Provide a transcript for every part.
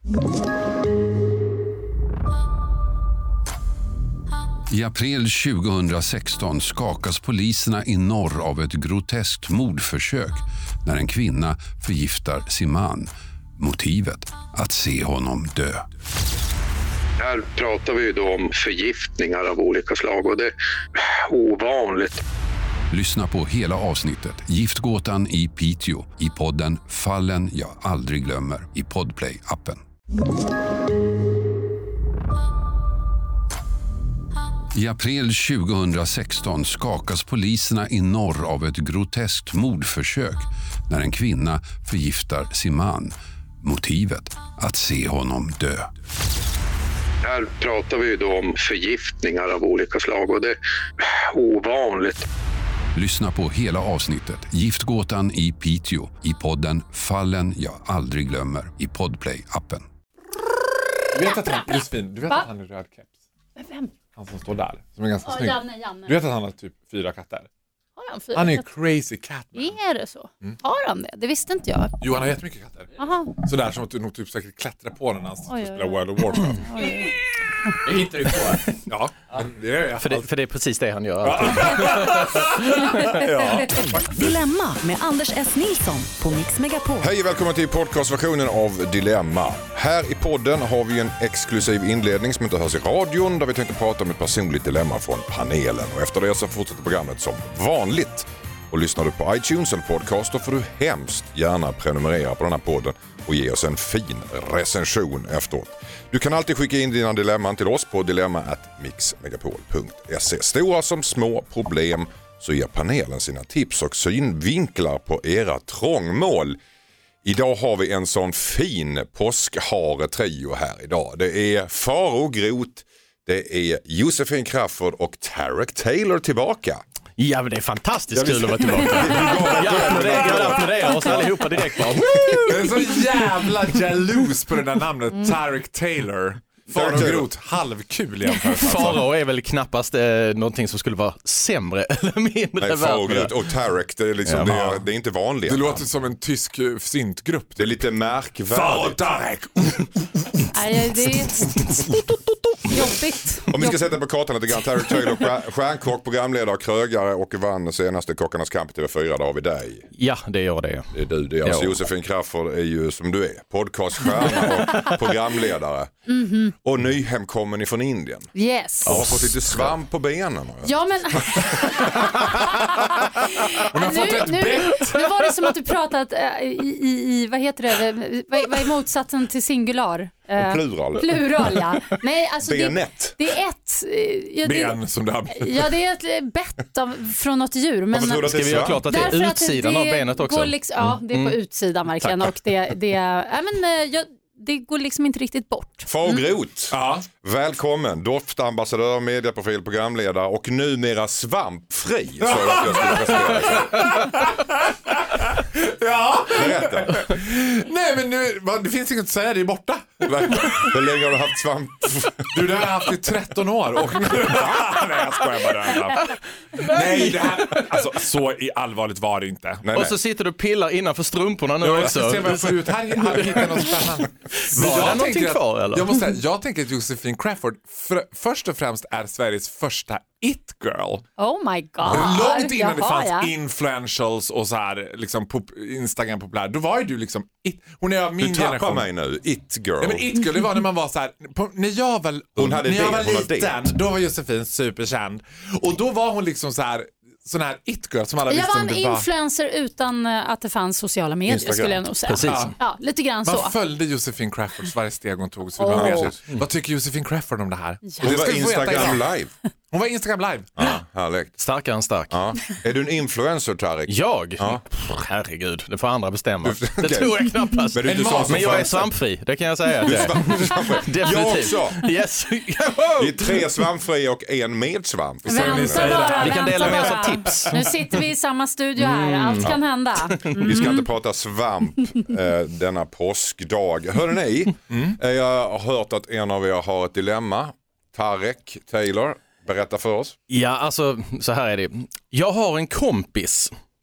I april 2016 skakas poliserna i norr av ett groteskt mordförsök när en kvinna förgiftar sin man. Motivet att se honom dö. Här pratar vi då om förgiftningar av olika slag och det är ovanligt. Lyssna på hela avsnittet Giftgåtan i Piteå i podden Fallen jag aldrig glömmer i Podplay-appen. I april 2016 skakas poliserna i norr av ett groteskt mordförsök när en kvinna förgiftar sin man. Motivet att se honom dö. Här pratar vi då om förgiftningar av olika slag och det är ovanligt. Lyssna på hela avsnittet Giftgåtan i Piteå i podden Fallen jag aldrig glömmer i Podplay-appen. Du vet att han, Josefin, du vet att han är röd keps? Vem? Han som står där, som är ganska snygg. Janne. Du vet att han har typ 4 katter? Har han 4 Han är katter? crazy cat man. Är det så? Har han det? Det visste inte jag. Jo, han har jättemycket katter. Aha. Sådär som att du nog typ säkert klättrar på den när han Oj. spelar World of Warcraft. Det hittar du på. Ja, men det är jag. För det är precis det han gör. Ja. Dilemma med Anders S. Nilsson på Mix Megapol. Hej och välkommen till podcastversionen av Dilemma. Här i podden har vi en exklusiv inledning som inte hörs i radion där vi tänkte prata om ett personligt dilemma från panelen. Och efter det så fortsätter programmet som vanligt. Och lyssnar du på iTunes eller podcast då får du hemskt gärna prenumerera på den här podden och ge oss en fin recension efteråt. Du kan alltid skicka in dina dilemman till oss på dilemma@mixmegapol.se. Stora som små problem så ger panelen sina tips och synvinklar på era trångmål. Idag har vi en sån fin påskhare-trio här idag. Det är Faro Groth, det är Josefin Crafoord och Tarek Taylor tillbaka. Ja, men det är fantastiskt kul att vara tillbaka. Jag applåderar oss allihopa direkt. Jag är så jävla jalous på det där namnet, Tarek Taylor. Faro Groth, halvkul jämfört. Faro är väl knappast någonting som skulle vara sämre eller mindre. Nej, Faro Groth och Tarek, det är, liksom, det är inte vanligt. Det låter som en tysk syntgrupp. Det är lite märkvärdigt. Faro Tarek! Nej, det är jobbigt. Om vi ska sätta på kartan lite grann, Tarek Taylor, stjärnkock, programledare, krögare och vann senaste Kockarnas kamp till TV4, där har vi dig. Ja, det gör det. Det är du, det är alltså Josefin Crafoord är ju som du är, podcaststjärna och programledare. Mm-hmm. Och nyhemkommen ifrån Indien. Yes. Jag har fått lite svamp på benen. Ja, men... nu var det som att du pratat i vad heter det? Vad är motsatsen till singular? Plural, ja. Nej, alltså benet. Det är ett... Ben som det har blivit. Ja, det är ett bett från något djur. Men ska vi göra klart att det är utsidan av benet också? Ja, det är på utsidan verkligen. Och det går liksom inte riktigt bort. Faro Groth, välkommen, doftambassadör, medieprofil, programledare och numera svampfri. Så att jag skulle presentera sig. Ja. Berätta. Nej, men nu, det finns inget att säga, det är borta. Hur länge har du haft svamp? Du, det har jag haft i 13 år. Och... Nej, jag skojar bara. Nej, det här... Alltså, så allvarligt var det inte. Nej. Och så sitter du och pillar innanför strumporna nu också. också. Jag ska se vad jag får ut. Här hittar jag något spännande. Var det någonting kvar, eller? Jag tänker att Josefin Crafoord först och främst är Sveriges första it-girl. Oh my god. Långt innan det fanns influentials och så här, liksom Instagram populär. Då var ju du liksom it. Hon är av min generation. Du tappar mig nu, it-girl. Ja, men it-girl, det var när man var så här, när jag var liten, då var Josefin superkänd. Och då var hon liksom så här, sån här it-girl som alla visste om det var. Jag var en influencer utan att det fanns sociala medier, Instagram. Skulle jag nog säga. Precis. Ja, lite grann så. Man följde Josefin Crafoord varje steg hon tog. Vad tycker Josefin Crafoord om det här? Hon var Instagram live. Hon var Instagram live. Ja, härligt. Starkare än stark. Ja. Är du en influencer, Tarek? Jag? Ja. Herregud, det får andra bestämma. Okay. Det tror jag knappast. Men jag är svampfri, det kan jag säga. Definitivt. Jag också. Yes. Det är 3 svampfria och 1 med svamp. Vi kan dela med oss av tips. Nu sitter vi i samma studio här. Allt kan hända. Vi ska inte prata svamp denna påskdag. Hör ni? Jag har hört att en av er har ett dilemma. Tarek Taylor, berätta för oss. Ja, alltså så här är det. Jag har en kompis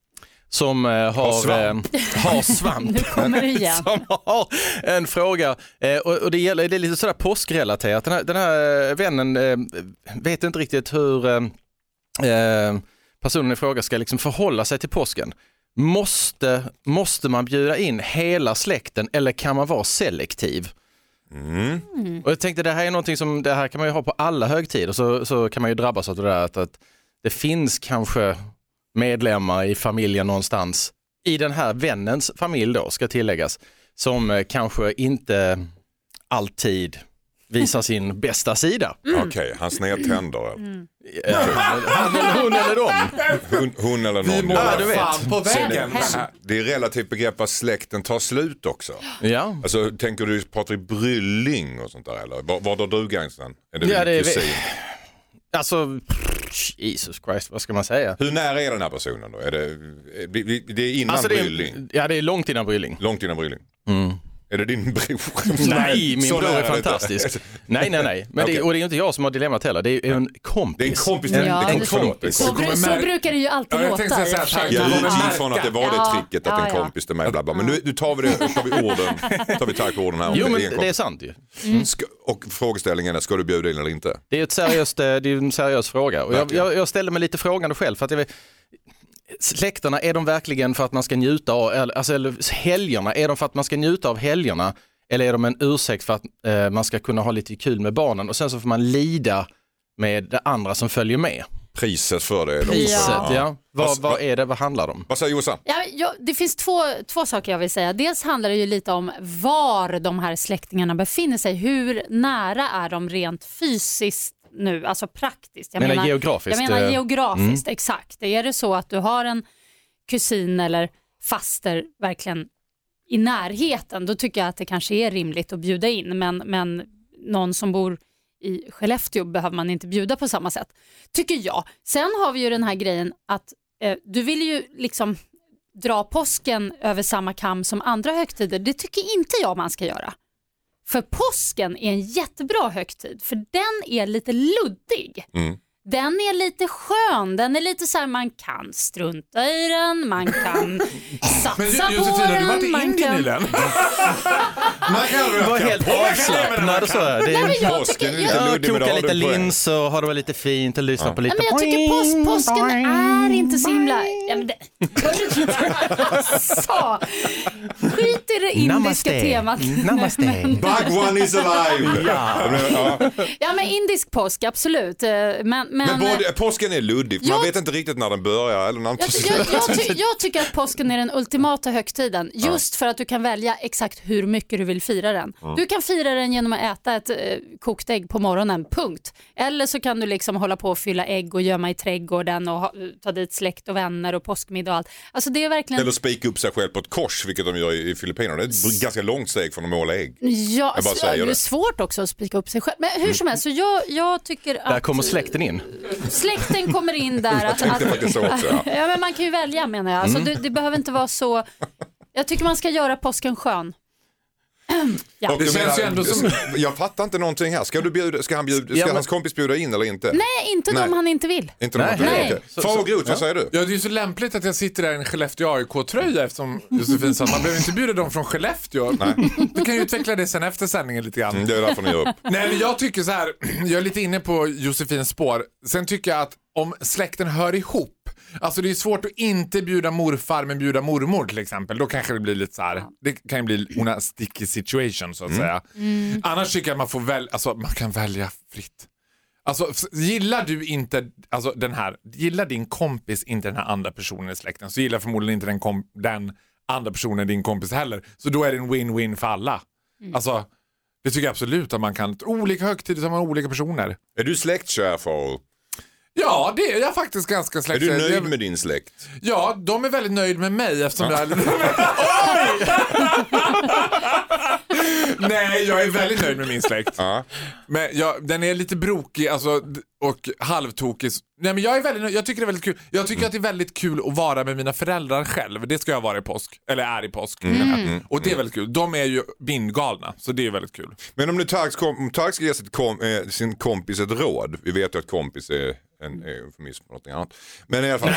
som har svamp. Nu kommer det igen. Som har en fråga. Och det är lite sådär påskrelaterat. Den här vännen vet inte riktigt hur personen i fråga ska liksom förhålla sig till påsken. Måste man bjuda in hela släkten eller kan man vara selektiv? Och jag tänkte det här är någonting som det här kan man ju ha på alla högtider, så kan man ju drabbas av det där att det finns kanske medlemmar i familjen någonstans i den här vännens familj då ska tilläggas som kanske inte alltid visar sin bästa sida. Okej, han snedtänder. Hon eller dem. Hon eller någon. Vi målar fan på väggen. Det är relativt begrepp att släkten tar slut också. Ja. Alltså, tänker du Patrik Brylling och sånt där eller? Var då du gränsen? Är det kusin? Alltså, Jesus Christ, vad ska man säga? Hur nära är den här personen då? Det är innan Brylling? Ja, det är långt innan Brylling. Långt innan Brylling. Är det din bror? Nej, min bror är fantastisk. Nej. Men okay. Och det är inte jag som har dilemmat heller. Det är en kompis. Det är en kompis. Så brukar det ju alltid låta. Jag utgick från att det var det tricket att en kompis är med. Bla bla. Men nu tar vi tag på orden här. Jo, men det är sant ju. Och frågeställningen är, ska du bjuda in eller inte? Det är en seriös fråga. Och jag ställer mig lite frågande själv för att släkterna, är de verkligen för att man ska njuta av, eller helgerna, är de för att man ska njuta av helgerna eller är de en ursäkt för att man ska kunna ha lite kul med barnen och sen så får man lida med det andra som följer med? Priset för det. Ja. Vad är det, vad handlar det om? Vad säger Jossan? Det finns två saker jag vill säga. Dels handlar det ju lite om var de här släktingarna befinner sig. Hur nära är de rent fysiskt nu, alltså praktiskt. Jag menar geografiskt, exakt. Är det så att du har en kusin eller faster verkligen i närheten, då tycker jag att det kanske är rimligt att bjuda in. Men någon som bor i Skellefteå behöver man inte bjuda på samma sätt, tycker jag. Sen har vi ju den här grejen att du vill ju liksom dra påsken över samma kam som andra högtider. Det tycker inte jag man ska göra. För påsken är en jättebra högtid. För den är lite luddig. Den är lite skön. Den är lite så här, man kan strunta i den. Man kan satsa men på Josefina, den. Du har varit i Indien i den. Man kan vara helt avslappnad. Påsken är lite luddig. Koka lite lins och ha det lite fint och lyssna på lite. Men jag tycker påsken är inte så himla... Skit i det indiska temat. Namaste. Bhagwan is alive. Ja, men indisk påsk, absolut. Men påsken är luddig. Man vet inte riktigt när den börjar eller när den tar slut. Jag tycker att påsken är den ultimata högtiden. Just för att du kan välja exakt hur mycket du vill fira den. Du kan fira den genom att äta ett kokt ägg på morgonen, punkt. Eller så kan du liksom hålla på och fylla ägg och gömma i trädgården och ta dit släkt och vänner och påskmiddag och allt. Alltså det är verkligen... Eller spika upp sig själv på ett kors, vilket de gör i Filippinerna. Det är ett ganska långt steg från att måla ägg. Ja, det är svårt också att spika upp sig själv. Men hur som helst, så jag tycker att... Där kommer släkten in. Släkten kommer in där. Ja, men man kan ju välja, menar jag. Alltså, det behöver inte vara så... Jag tycker man ska göra påsken skön. Ja. Det känns ju ändå som... Jag fattar inte någonting här. Ska hans kompis bjuda in eller inte? Nej, inte om han inte vill. Inte om han inte vill. Fagerut, vad säger du? Ja, det är ju så lämpligt att jag sitter där i en Skellefteå AIK-tröja eftersom Josefin sa att man behöver inte bjuda dem från Skellefteå. Nej. Du kan ju utveckla det sen efter sändningen lite grann. Det är därför ni gör upp. Nej, men jag tycker så här, jag är lite inne på Josefins spår. Sen tycker jag att om släkten hör ihop, alltså det är svårt att inte bjuda morfar men bjuda mormor till exempel. Då kanske det blir lite så här. Det kan ju bli en sticky situation så att säga. Annars tycker jag att man får man kan välja fritt. Alltså gillar du inte gillar din kompis inte den här andra personen i släkten, så gillar förmodligen inte den andra personen din kompis heller. Så då är det en win-win för alla. Alltså det tycker jag absolut att man kan. Olika högtider som har olika personer. Är du släktkär för? Ja, det är jag faktiskt ganska släktkär. Är du nöjd med din släkt? Ja, de är väldigt nöjd med mig eftersom jag... Nej, Nej, jag är väldigt nöjd med min släkt. Men den är lite brokig alltså, och halvtokig. Nej, men jag är väldigt nöjd. Jag tycker det är väldigt kul. Jag tycker att det är väldigt kul att vara med mina föräldrar själv. Det ska jag vara i påsk. Eller är i påsk. Och det är väldigt kul. De är ju bindgalna, så det är väldigt kul. Men om nu Tark ska ge sin kompis ett råd. Vi vet ju att kompis är en eufemism på något annat. Men i alla fall.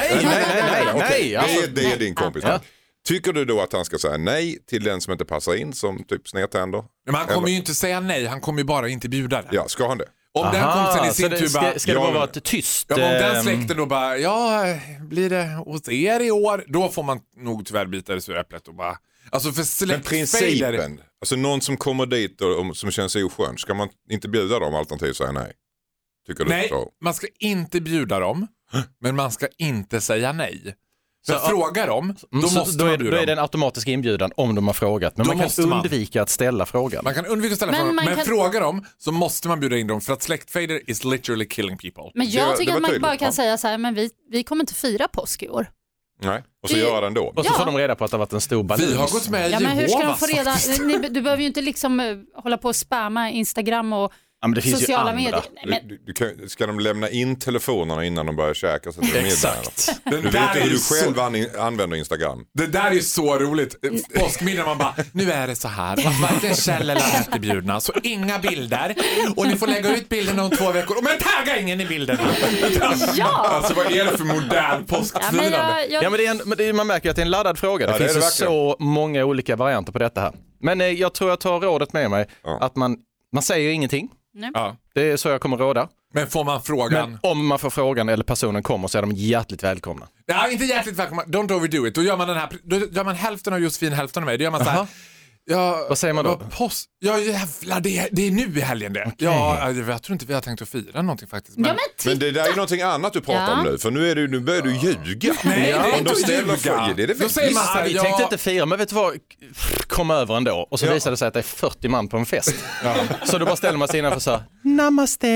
Nej. Det är din kompis. Ja. Tycker du då att han ska säga nej till den som inte passar in som typ snedtänder? Men han kommer ju inte säga nej, han kommer ju bara inte bjuda den. Ja, ska han det? Om den kompisen i sin tur bara... Ska det bara vara tyst? Ja, om den släkten då bara, blir det hos er i år? Då får man nog tyvärr bita det sur äpplet och bara... Alltså för släktfejder... Men principen, alltså någon som kommer dit och som känns oskön, ska man inte bjuda dem alternativt säga nej? Tycker du nej, så? Man ska inte bjuda dem, men man ska inte säga nej. Så frågar dem, då måste man bjuda. Då är det en automatisk inbjudan om de har frågat. Men man kan undvika att ställa frågan. Man kan undvika att ställa frågan, men frågar dem så måste man bjuda in dem för att släktfejder is literally killing people. Men jag tycker att man bara kan säga så här, men vi kommer inte fira påsk i år. Nej, och så göra det ändå. Och så får de reda på att det har varit en stor balans. Vi har gått med men hur ska de få reda? Du behöver ju inte liksom hålla på och spamma Instagram och sociala medier. Ska de lämna in telefonerna innan de börjar käka så till middag? Exakt. Du vet inte hur du själv använder Instagram. Det där är så roligt. Påskmiddag man bara, nu är det så här att varken Kjell eller Anette är bjudna, så inga bilder. Och ni får lägga ut bilderna om 2 veckor. Men tagga ingen i bilden. Alltså vad är det för modern påskfirande? Men man märker att det är en laddad fråga. Det finns det så många olga varianter på detta här. Men jag tror jag tar rådet med mig att man säger ingenting. Ja. Det är så jag kommer råda. Men får man frågan? Men om man får frågan eller personen kommer så är de hjärtligt välkomna. Ja, inte hjärtligt välkomna. Don't overdo it. Då gör man hälften av Josefin, hälften av mig. Då gör man så här. Ja, vad säger man då? Ja jävlar, det är nu i helgen det. Okay. Ja, jag tror inte vi har tänkt att fira någonting faktiskt. Men det där är någonting annat du pratar om nu. För nu börjar du ljuga. Nej, det är inte att ljuga. Då säger man så här, vi tänkte inte fira, men vet du vad? Kom över ändå. Och så visade det sig att det är 40 man på en fest. Så då bara ställer man sig innanför så här, Namaste.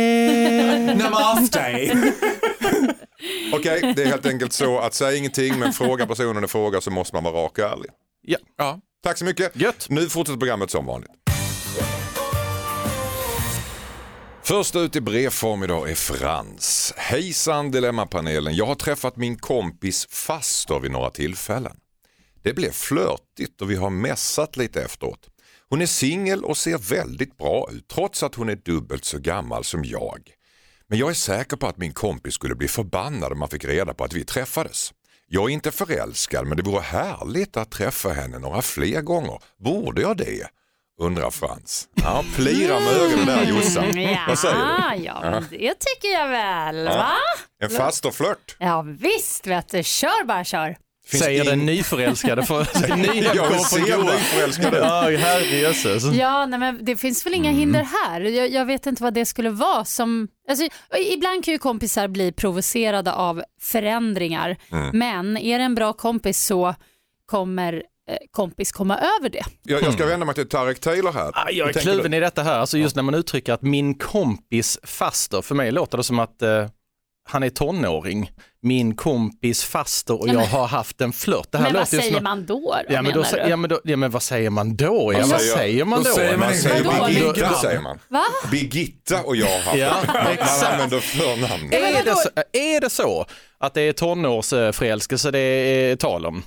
Okej, det är helt enkelt så att säga ingenting, men fråga personen i fråga så måste man vara rak och ärlig. Ja. Tack så mycket. Gött. Nu fortsätter programmet som vanligt. Först ut i brevform idag är Frans. Hejsan Dilemmapanelen. Jag har träffat min kompis faster vid några tillfällen. Det blev flörtigt och vi har mässat lite efteråt. Hon är singel och ser väldigt bra ut trots att hon är dubbelt så gammal som jag. Men jag är säker på att min kompis skulle bli förbannad om man fick reda på att vi träffades. Jag är inte förälskad, men det vore härligt att träffa henne några fler gånger. Borde jag det? Undrar Frans. Ja, plira med ögonen där, Jossan. Vad säger du? Ja, men det tycker jag väl. Va? En fasterflört. Ja, visst vet du. Kör. Säger den nyförälskade för nyförälskade. Ja, nej, men det finns väl inga hinder här. Jag vet inte vad det skulle vara som... Alltså, ibland kan ju kompisar bli provocerade av förändringar. Men är det en bra kompis så kommer kompis komma över det. Jag ska vända mig till Tarek Taylor här. Jag är kluven i detta här. Alltså just när man uttrycker att min kompis faster, för mig låter det som att han är tonåring. Min kompis faster och jag har haft en flört. Det här men låter vad säger man då? Men vad säger man då? Vad säger man då? Birgitta säger man. Va? Birgitta och jag har haft man använder förnamn. Är det så att det är tonårsförälskelse det är tal om?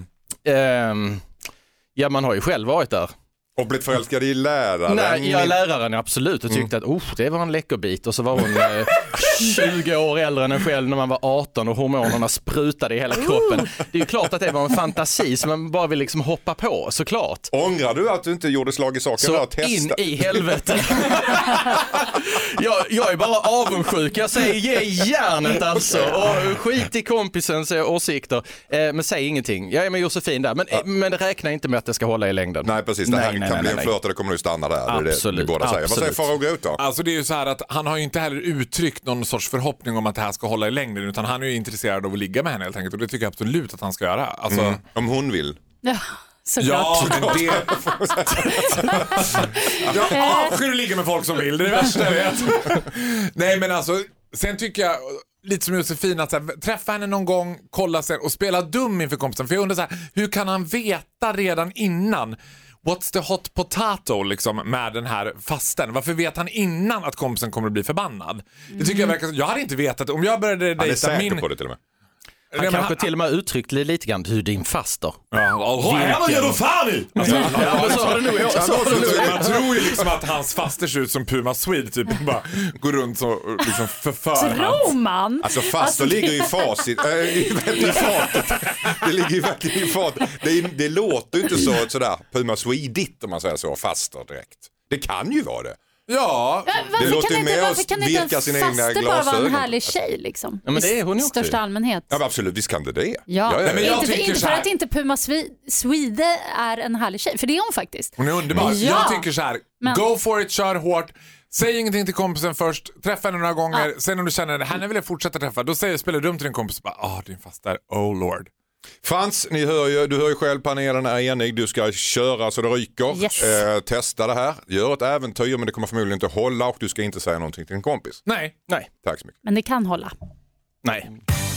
Ja, man har ju själv varit där. Och blivit förälskad i läraren? Nej, läraren absolut. Och tyckte att det var en läckerbit. Och så var hon 20 år äldre än en själv när man var 18 och hormonerna sprutade i hela kroppen. Det är ju klart att det var en fantasi som man bara vill liksom hoppa på, såklart. Ångrar du att du inte gjorde slag i saken så där och testa? In i helvete. jag är bara avundsjuk. Jag säger ge järnet alltså. Och skit i kompisens åsikter. Men säg ingenting. Jag är med Josefin där. Men det räknar inte med att det ska hålla i längden. Nej, precis. Det här kan bli en flört och det kommer nu stanna där. Absolut. Det är det båda säger. Vad säger Farao Groth då? Alltså det är ju så här att han har ju inte heller uttryckt någon sorts förhoppning om att det här ska hålla i längden, utan han är ju intresserad av att ligga med henne helt enkelt, och det tycker jag absolut att han ska göra. Alltså... Om hon vill. Ja, ja, men det... jag avskyr att ligga med folk som vill, det är det värsta jag vet. Nej, men alltså, sen tycker jag lite som Josefin att så här, träffa henne någon gång, kolla sig och spela dum inför kompisen. För jag undrar så här, hur kan han veta redan innan? what's the hot potato liksom, med den här fasten? Varför vet han innan att kompisen kommer att bli förbannad? Det tycker jag verkar... Jag hade inte vetat, om jag började dejta Han är säker på det till och med. Han kanske till och med uttryckt lite grann hur din faster. Vad gör du fan i? Man tror ju liksom att hans faster ser ut som Puma Swede typ, bara går runt så liksom förför Tror man? Alltså faster ligger i facit, i fatet. Det ligger ju verkligen i fatet. Det låter ju inte sådär Puma Swede-igt om man säger så, faster direkt. Det kan ju vara det. Ja, varför kan inte en faster bara vara en härlig tjej liksom? Ja, men det är hon ju också. I största allmänhet. Ja, absolut, visst kan det. Ja. Men jag inte för att inte Puma Swede är en härlig tjej, för det är hon faktiskt. Hon är underbar. Ja. Jag tycker så här, go for it, kör hårt. Säg ingenting till kompisen först, träffa henne några gånger. Sen om du känner henne vill jag fortsätta träffa, då spelar du dumt till din kompis. Din faster, oh lord. Frans, du hör ju själv, panelen är enig. Du ska köra så det ryker. Yes. Testa det här. Gör ett äventyr, men det kommer förmodligen inte hålla och du ska inte säga någonting till din kompis. Nej. Tack så mycket. Men det kan hålla. Nej.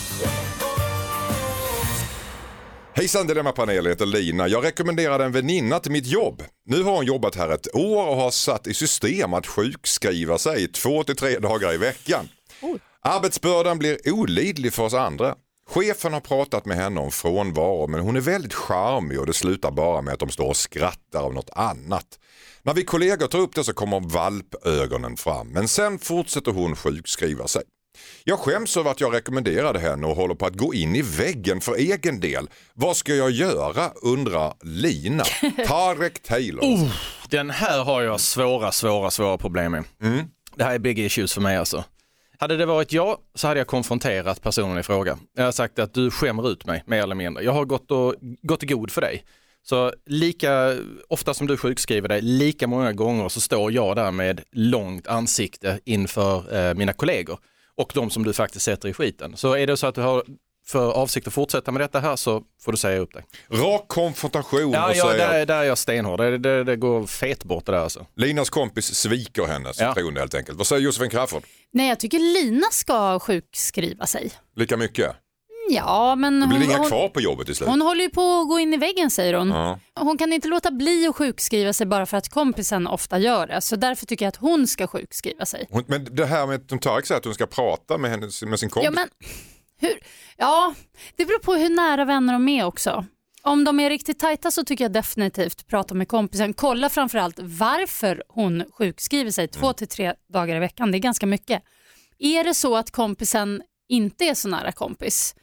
Hejsan, Dilemma-panelen, heter Lina. Jag rekommenderade en väninna till mitt jobb. Nu har hon jobbat här ett år och har satt i system att sjukskriva sig 2-3 dagar i veckan. Arbetsbördan blir olidlig för oss andra. Chefen har pratat med henne om frånvaro, men hon är väldigt charmig och det slutar bara med att de står och skrattar av något annat. När vi kollegor tar upp det så kommer valpögonen fram, men sen fortsätter hon sjukskriva sig. Jag skäms över att jag rekommenderade henne och håller på att gå in i väggen för egen del. Vad ska jag göra, undrar Lina. Tarek Taylor. Den här har jag svåra problem med. Det här är big issues för mig alltså. Hade det varit jag så hade jag konfronterat personen i fråga. Jag har sagt att du skämmer ut mig mer eller mindre. Jag har gått i god för dig. Så lika ofta som du sjukskriver dig, lika många gånger så står jag där med långt ansikte inför mina kollegor. Och de som du faktiskt sätter i skiten. Så är det så att du har för avsikt att fortsätta med detta här så får du säga upp dig. Rak konfrontation. Där är jag stenhård. Det går fet bort det där alltså. Linas kompis sviker hennes förtroende helt enkelt. Vad säger Josefin Crafoord? Nej, jag tycker Lina ska sjukskriva sig. Lika mycket? Ja, men det blir inga kvar på jobbet i slut. Hon håller ju på att gå in i väggen, säger hon. Ja. Hon kan inte låta bli att sjukskriva sig bara för att kompisen ofta gör det. Så därför tycker jag att hon ska sjukskriva sig. Men det här med att de tar att hon ska prata med sin kompis. Ja, men hur? Ja, det beror på hur nära vänner de är också. Om de är riktigt tajta så tycker jag definitivt prata med kompisen. Kolla framförallt varför hon sjukskriver sig 2-3 dagar i veckan. Det är ganska mycket. Är det så att kompisen inte är så nära kompis,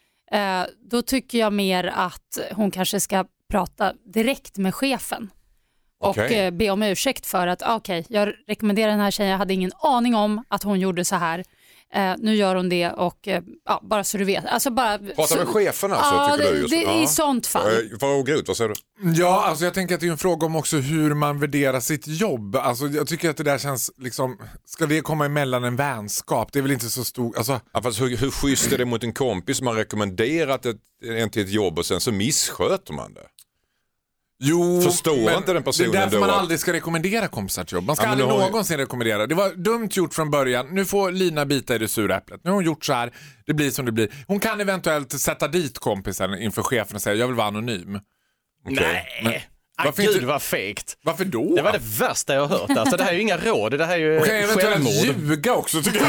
då tycker jag mer att hon kanske ska prata direkt med chefen. Och be om ursäkt för att jag rekommenderar den här tjejen, jag hade ingen aning om att hon gjorde så här. Nu gör hon det och bara så du vet. Alltså prata med chefen alltså, tycker du? I sånt fall. Vad säger du? Ja, alltså jag tänker att det är en fråga om också hur man värderar sitt jobb. Alltså jag tycker att det där känns liksom, ska det komma emellan en vänskap? Det är väl inte så stor, alltså. Ja, fast hur schysst är det mot en kompis som har rekommenderat en till ett jobb och sen så missköter man det? Jo, förstår inte den personen. Det är därför då man aldrig ska rekommendera kompisar till jobb. Man ska aldrig någonsin rekommendera. Det var dumt gjort från början. Nu får Lina bita i det sura äpplet. Nu har hon gjort så här. Det blir som det blir. Hon kan eventuellt sätta dit kompisen inför chefen och säga jag vill vara anonym. Nej. Gud vad fegt. Varför då? Det var det värsta jag har hört. Alltså, det här är ju inga råd, det här är ju självmord. Ljuga också tycker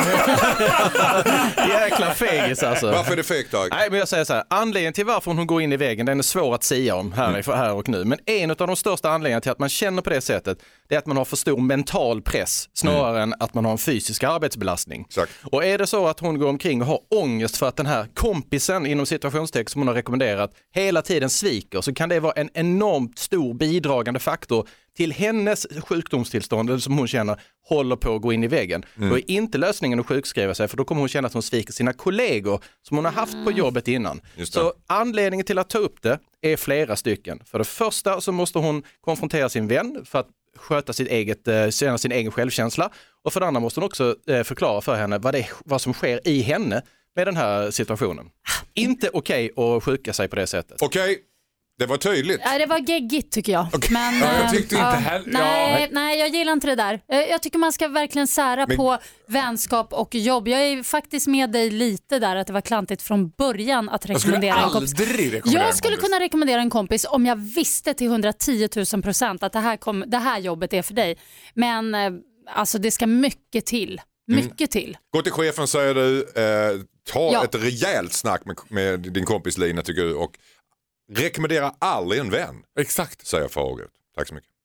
jag. Jäkla fegis alltså. Varför är det fegt, Dag? Nej, men jag säger så här, anledningen till varför hon går in i väggen, den är svår att säga om här och nu. Men en av de största anledningarna till att man känner på det sättet, det är att man har för stor mental press snarare än att man har en fysisk arbetsbelastning. Exakt. Och är det så att hon går omkring och har ångest för att den här kompisen inom situationstext som hon har rekommenderat hela tiden sviker, så kan det vara en enormt stor bidragande faktor till hennes sjukdomstillstånd, eller som hon känner håller på att gå in i väggen. Då är inte lösningen att sjukskriva sig, för då kommer hon känna att hon sviker sina kollegor som hon har haft på jobbet innan. Så anledningen till att ta upp det är flera stycken. För det första så måste hon konfrontera sin vän för att sköta känna sin egen självkänsla, och för det andra måste hon också förklara för henne vad som sker i henne med den här situationen. Inte okej att sjuka sig på det sättet. Okej. Det var tydligt. Ja, det var geggigt tycker jag. Okay. Men, jag tyckte inte heller... Nej, jag gillar inte det där. Jag tycker man ska verkligen sära på vänskap och jobb. Jag är faktiskt med dig lite där att det var klantigt från början att rekommendera en kompis. Jag skulle kunna rekommendera en kompis om jag visste till 110 000% att det här jobbet är för dig. Men alltså det ska mycket till. Mycket till. Gå till chefen, säger du. Ta ett rejält snack med din kompis Lina, tycker du. Och rekommendera aldrig en vän. Exakt. Säger Farao. Tack så mycket.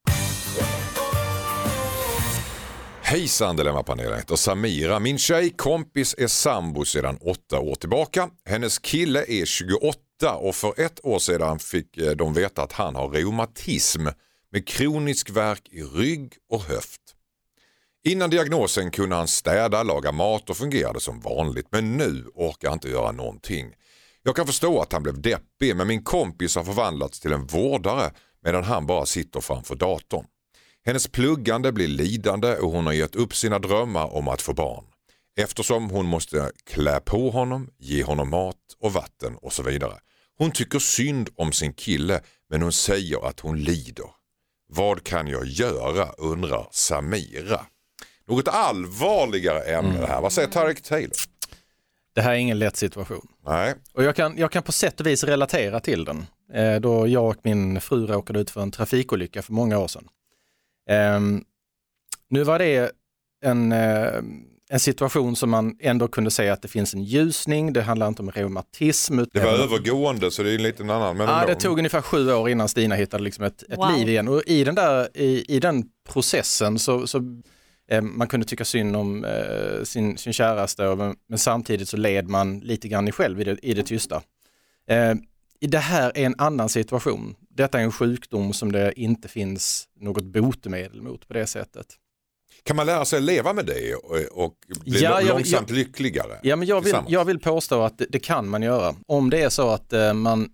Hejsan Dilemmapanelen, heter Samira. Min tjejkompis är sambo sedan 8 år tillbaka. Hennes kille är 28 och för 1 år sedan fick de veta att han har reumatism med kronisk värk i rygg och höft. Innan diagnosen kunde han städa, laga mat och fungerade som vanligt, men nu orkar han inte göra någonting. Jag kan förstå att han blev deppig, men min kompis har förvandlats till en vårdare medan han bara sitter framför datorn. Hennes pluggande blir lidande och hon har gett upp sina drömmar om att få barn. Eftersom hon måste klä på honom, ge honom mat och vatten och så vidare. Hon tycker synd om sin kille, men hon säger att hon lider. Vad kan jag göra, undrar Samira. Något allvarligare ämne det här. Vad säger Tarek Taylor? Det här är ingen lätt situation. Nej. Och jag kan på sätt och vis relatera till den. Då jag och min fru råkade ut för en trafikolycka för många år sedan. Nu var det en situation som man ändå kunde säga att det finns en ljusning. Det handlar inte om reumatism. Det var övergående, så det är en liten annan. Men det tog ungefär 7 år innan Stina hittade liksom ett liv igen. Och i den processen så man kunde tycka synd om sin käraste, men samtidigt så led man lite grann själv i det tysta. Det här är en annan situation. Detta är en sjukdom som det inte finns något botemedel mot på det sättet. Kan man lära sig leva med det och bli långsamt lyckligare? Ja, men jag vill påstå att det kan man göra. Om det är så att man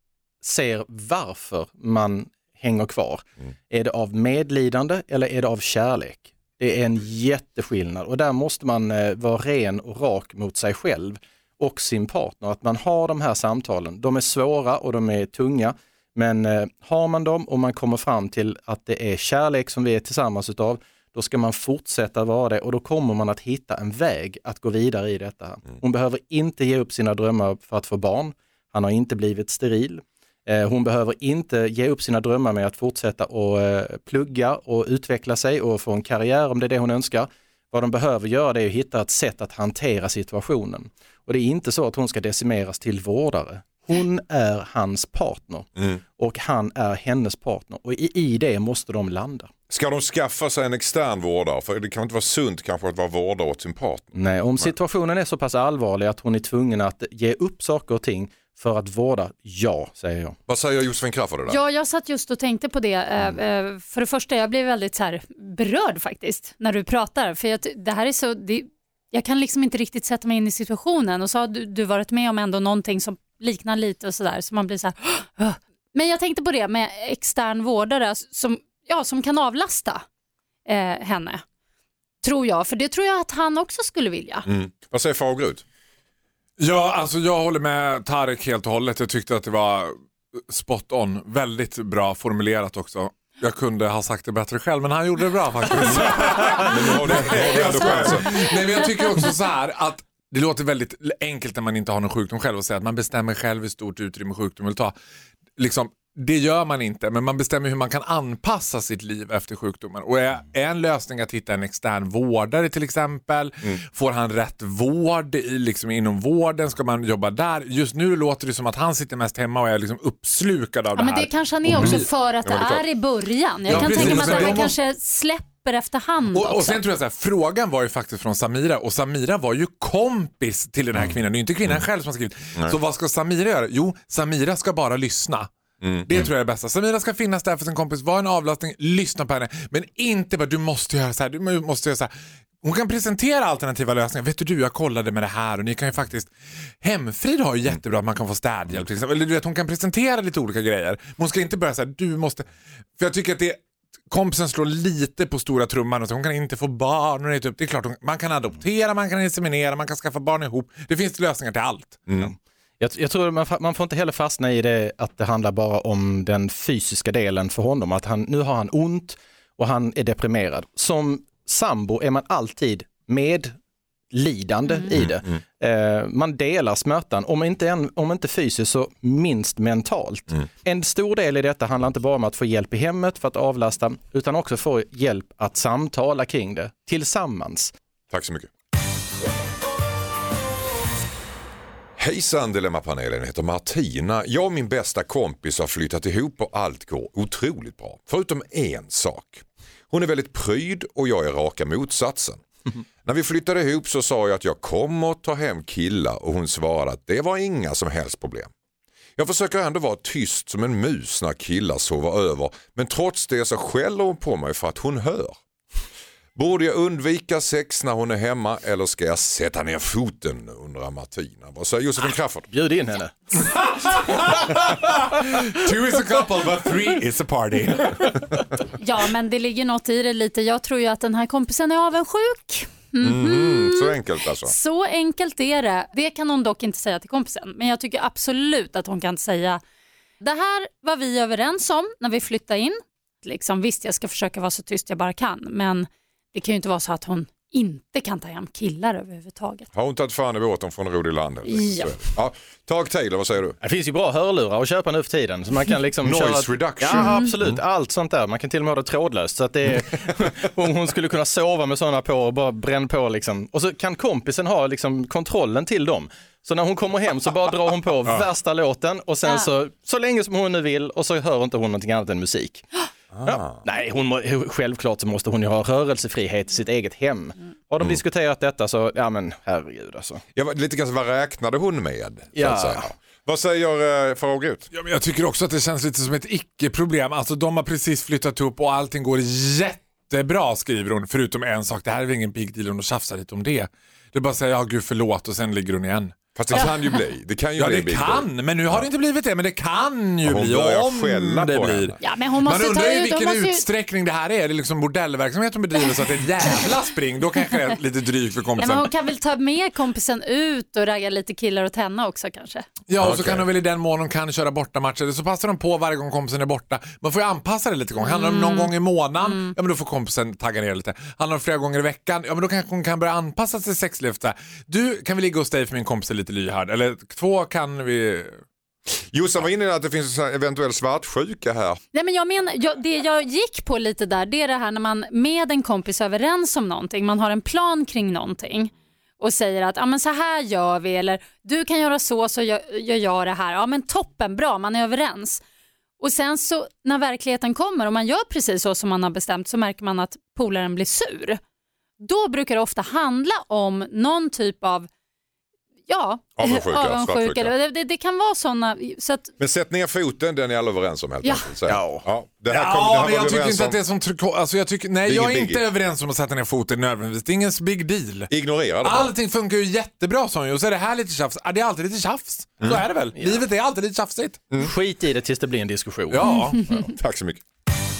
ser varför man hänger kvar. Är det av medlidande eller är det av kärlek? Det är en jätteskillnad och där måste man vara ren och rak mot sig själv och sin partner. Att man har de här samtalen. De är svåra och de är tunga, men har man dem och man kommer fram till att det är kärlek som vi är tillsammans utav, då ska man fortsätta vara det och då kommer man att hitta en väg att gå vidare i detta. Hon behöver inte ge upp sina drömmar för att få barn. Han har inte blivit steril. Hon behöver inte ge upp sina drömmar med att fortsätta och plugga och utveckla sig och få en karriär om det är det hon önskar. Vad de behöver göra det är att hitta ett sätt att hantera situationen. Och det är inte så att hon ska decimeras till vårdare. Hon är hans partner och han är hennes partner. Och i det måste de landa. Ska de skaffa sig en extern vårdare? För det kan inte vara sunt kanske att vara vårdare åt sin partner. Nej, om situationen är så pass allvarlig att hon är tvungen att ge upp saker och ting för att vårda, säger jag. Vad säger Josefin Crafoord då? Ja, jag satt just och tänkte på det. För det första, jag blev väldigt så här berörd faktiskt när du pratar. För det här är så... Jag kan liksom inte riktigt sätta mig in i situationen. Och så har du varit med om ändå någonting som liknar lite och sådär. Så man blir så här... Men jag tänkte på det med extern vårdare som kan avlasta henne. Tror jag. För det tror jag att han också skulle vilja. Vad säger Farao Groth? Ja, alltså jag håller med Tarek helt och hållet. Jag tyckte att det var spot on. Väldigt bra formulerat också. Jag kunde ha sagt det bättre själv, men han gjorde det bra faktiskt. Men nu har du ändå chansen. Nej, men jag tycker också så här att det låter väldigt enkelt när man inte har någon sjukdom själv att säga att man bestämmer själv hur stort utrymme sjukdom vill ta. Liksom, det gör man inte, men man bestämmer hur man kan anpassa sitt liv efter sjukdomen. Och är en lösning att hitta en extern vårdare till exempel. Får han rätt vård inom vården? Ska man jobba där? Just nu låter det som att han sitter mest hemma och är liksom uppslukad av det här. Men det kanske han är också för att det är i början. Jag kan tänka mig att det kanske släpper efterhand också. Och sen tror jag så här, frågan var ju faktiskt från Samira. Och Samira var ju kompis till den här kvinnan. Det är inte kvinnan själv som har skrivit. Så vad ska Samira göra? Jo, Samira ska bara lyssna. Det tror jag är det bästa. Samira ska finnas där för sin kompis, vara en avlastning, lyssna på henne. Men inte bara, du måste göra så här, du måste göra så här. Hon kan presentera alternativa lösningar. Vet du, jag kollade med det här och ni kan ju faktiskt... Hemfrid har ju jättebra att man kan få städhjälp till exempel. Eller du vet, hon kan presentera lite olika grejer. Men hon ska inte börja så här, du måste... För jag tycker att kompisen slår lite på stora trumman och så hon kan inte få barn. Och det är klart, man kan adoptera, man kan inseminera, man kan skaffa barn ihop. Det finns lösningar till allt. Jag tror man får inte heller fastna i det att det handlar bara om den fysiska delen för honom. Att nu har han ont och han är deprimerad. Som sambo är man alltid medlidande i det. Man delar smärtan, om inte fysiskt så minst mentalt. En stor del i detta handlar inte bara om att få hjälp i hemmet för att avlasta, utan också få hjälp att samtala kring det tillsammans. Tack så mycket. Hejsan Dilemmapanelen, heter Martina. Jag och min bästa kompis har flyttat ihop och allt går otroligt bra. Förutom en sak. Hon är väldigt pryd och jag är raka motsatsen. När vi flyttade ihop så sa jag att jag kommer ta hem killar och hon svarade att det var inga som helst problem. Jag försöker ändå vara tyst som en mus när killar sover över, men trots det så skäller hon på mig för att hon hör. Borde jag undvika sex när hon är hemma eller ska jag sätta ner foten, undrar Martina. Vad säger Josefin Crafoord? Bjud in henne. 2 is a couple but 3 is a party. Ja, men det ligger något i det lite. Jag tror ju att den här kompisen är avundsjuk. Så enkelt alltså. Så enkelt är det. Det kan hon dock inte säga till kompisen. Men jag tycker absolut att hon kan säga: det här var vi överens om när vi flyttade in. Liksom, visst, jag ska försöka vara så tyst jag bara kan. Men det kan ju inte vara så att hon inte kan ta hem killar överhuvudtaget. Har hon tagit fan i båten från Rodiland? Ja. Tag Taylor, vad säger du? Det finns ju bra hörlurar att köpa nu för tiden. Så man kan liksom Noise reduction. Ja, absolut. Allt sånt där. Man kan till och med ha det trådlöst. Så att det är... hon skulle kunna sova med sådana på och bara bränna på liksom. Och så kan kompisen ha liksom kontrollen till dem. Så när hon kommer hem så bara drar hon på värsta låten och sen så länge som hon nu vill och så hör inte hon någonting annat än musik. Ja. Nej, självklart så måste hon ju ha rörelsefrihet i sitt eget hem. Har de diskuterat detta så, ja men herregud alltså. Ja, lite grann vad räknade hon med? Ja. Vad säger Farao ut? Ja, men jag tycker också att det känns lite som ett icke-problem. Alltså de har precis flyttat upp och allting går jättebra, skriver hon. Förutom en sak, det här är väl ingen big deal om de tjafsar lite om det. Det är bara att säga, ja gud förlåt, och sen ligger hon igen. Fast det kan ju bli. Det kan ju bli det kan, men nu har det inte blivit det. Men det kan ju bli om det blir. Ja, men hon måste man undrar ju vilken utsträckning det här är. Det är liksom bordellverksamhet hon bedriver så att det är jävla spring. Då kanske det är lite drygt för kompisen. Ja, men hon kan väl ta med kompisen ut och ragga lite killar åt henne också kanske. Ja, och så kan hon väl i den mån hon kan köra borta matcher. Så passar de på varje gång kompisen är borta. Man får ju anpassa det lite gång. Handlar det om någon gång i månaden, ja men då får kompisen tagga ner lite. Handlar det om flera gånger i veckan, ja men då kanske hon kan börja anpassa sig sexlivet. Du, kan vi ligga hos dig för min kompis är lite lyhörd? Eller 2 kan vi... Jossan var inne i att det finns eventuell svartsjuka här. Nej, men jag menar, det jag gick på lite där, det är det här när man med en kompis är överens om någonting, man har en plan kring någonting och säger att ja, men så här gör vi, eller du kan göra så gör jag det här. Ja men toppen, bra, man är överens. Och sen så när verkligheten kommer och man gör precis så som man har bestämt så märker man att polaren blir sur. Då brukar det ofta handla om någon typ av avundsjuka. Det kan vara sådana. Så att... Men sätt ner foten, den är alla överens om helt enkelt. Men jag tycker inte att det är som alltså jag är inte överens om att sätta ner foten nödvändigtvis. Det är ingen big deal. Ignorera det. Allting funkar ju jättebra som ju. Och så är det här lite tjafs. Det är alltid lite tjafs. Så är det väl. Livet är alltid lite tjafsigt. Skit i det tills det blir en diskussion. Ja. Tack så mycket.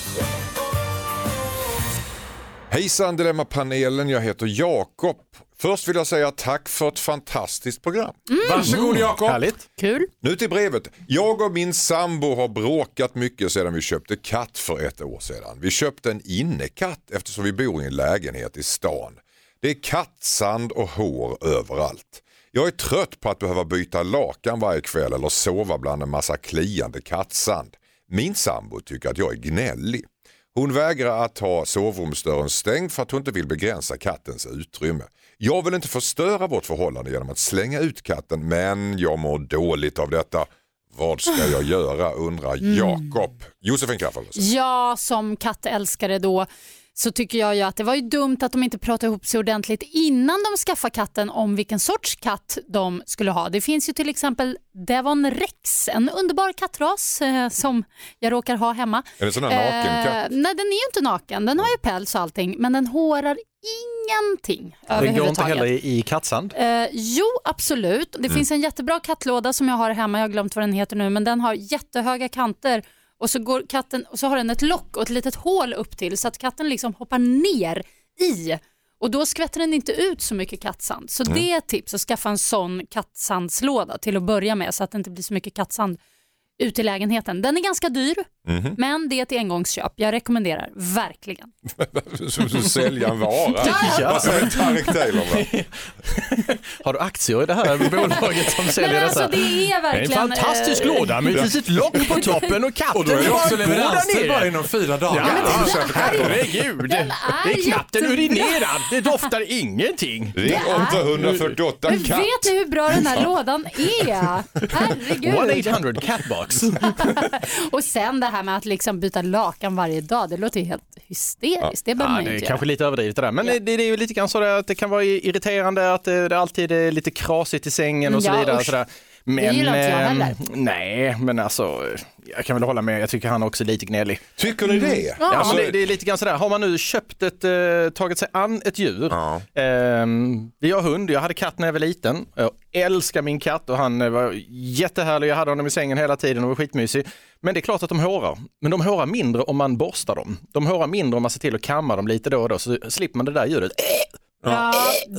Hejsan Dilemmapanelen, jag heter Jakob. Först vill jag säga tack för ett fantastiskt program. Varsågod Jakob. Härligt. Kul. Nu till brevet. Jag och min sambo har bråkat mycket sedan vi köpte katt för 1 år sedan. Vi köpte en innekatt eftersom vi bor i en lägenhet i stan. Det är kattsand och hår överallt. Jag är trött på att behöva byta lakan varje kväll eller sova bland en massa kliande kattsand. Min sambo tycker att jag är gnällig. Hon vägrar att ha sovrumsdörren stängd för att hon inte vill begränsa kattens utrymme. Jag vill inte förstöra vårt förhållande genom att slänga ut katten, men jag mår dåligt av detta. Vad ska jag göra, undrar Jakob. Josefin Crafoord. Ja, som kattälskare då så tycker jag ju att det var ju dumt att de inte pratade ihop sig ordentligt innan de skaffade katten om vilken sorts katt de skulle ha. Det finns ju till exempel Devon Rex, en underbar kattras som jag råkar ha hemma. Är det sån här nakenkatt? Nej, den är ju inte naken. Den har ju päls och allting, men den hårar ingenting överhuvudtaget. Den går inte heller i kattsand? Jo, absolut. Det finns en jättebra kattlåda som jag har hemma. Jag har glömt vad den heter nu, men den har jättehöga kanter. Och så går katten och så har den ett lock och ett litet hål upp till så att katten liksom hoppar ner i. Och då skvätter den inte ut så mycket kattsand. Så det är ett tips att skaffa en sån kattsandslåda till att börja med så att det inte blir så mycket kattsand ut i lägenheten. Den är ganska dyr, men det är ett engångsköp. Jag rekommenderar verkligen. Som sälja en vara. Vad säger Tarek Taylor? Har du aktier i det här bolaget som säljer detta? Alltså, det är verkligen en fantastisk låda med ett litet lock på toppen och katten. Och då är det också leveranser bara inom 4 dagar. Herregud, det är knappt en urinerad. Det doftar ingenting. Ring 848 katt. Vet ni hur bra den här lådan är? Herregud. 1-800 catbox. Och sen det här med att liksom byta lakan varje dag, det låter ju helt hysteriskt. Det behöver man det inte är kanske lite överdrivet det där. Men det är ju lite grann så att det kan vara irriterande att det alltid är lite krasigt i sängen och så vidare. Sådär. Men, det gillar inte jag heller. Nej, men alltså jag kan väl hålla med. Jag tycker han är också lite gnällig. Tycker ni det? Ja, alltså, men det är lite grann sådär. Har man nu köpt tagit sig an ett djur. Vi har hund, jag hade katt när jag var liten. Jag älskar min katt och han var jättehärlig. Jag hade honom i sängen hela tiden och var skitmysig. Men det är klart att de hårar. Men de hårar mindre om man borstar dem. De hårar mindre om man ser till att kamma dem lite då och då. Så slipper man det där ljudet. Ja,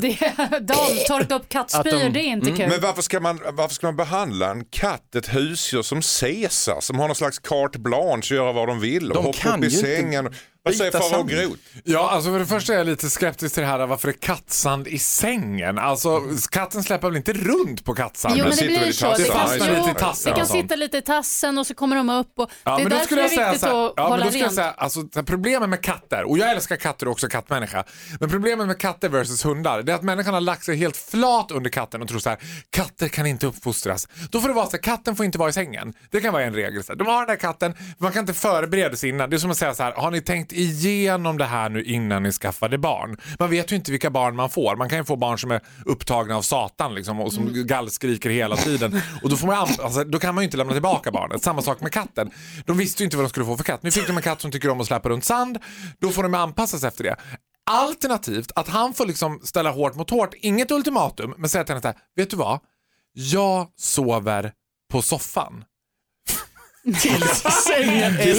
de torkar upp kattspyr, det är inte kul. Men varför ska man behandla en katt, ett husdjur som Caesar, som har någon slags carte blanche, göra vad de vill och hoppa upp i sängen. Vad säger Farao och Groth? Ja, alltså för det första är jag lite skeptisk till det här varför det är kattsand i sängen. Alltså katten släpper väl inte runt på kattsand? Jo, men det blir så. Det fastnar lite i tassen. Det kan sitta lite i tassen och så kommer de upp. Och ja, det är därför det är viktigt att hålla rent. Alltså, problemet med katter, och jag älskar katter och också kattmänniska, men problemet med katter versus hundar, det är att människan har lagt sig helt flat under katten och tror så här: katter kan inte uppfostras. Då får det vara så här, katten får inte vara i sängen. Det kan vara en regel. De har den där katten, man kan inte förbereda sig innan. Det är som att säga så här: har ni tänkt igenom det här nu innan ni skaffade barn? Man vet ju inte vilka barn man får. Man kan ju få barn som är upptagna av Satan liksom, och som gallskriker hela tiden. Och då, då kan man ju inte lämna tillbaka barnet. Samma sak med katten. De visste ju inte vad de skulle få för katt. Nu fick de en katt som tycker om att släppa runt sand. Då får de anpassa sig efter det. Alternativt att han får liksom ställa hårt mot hårt. Inget ultimatum, men säga till henne så här: vet du vad? Jag sover på soffan. Till sängen är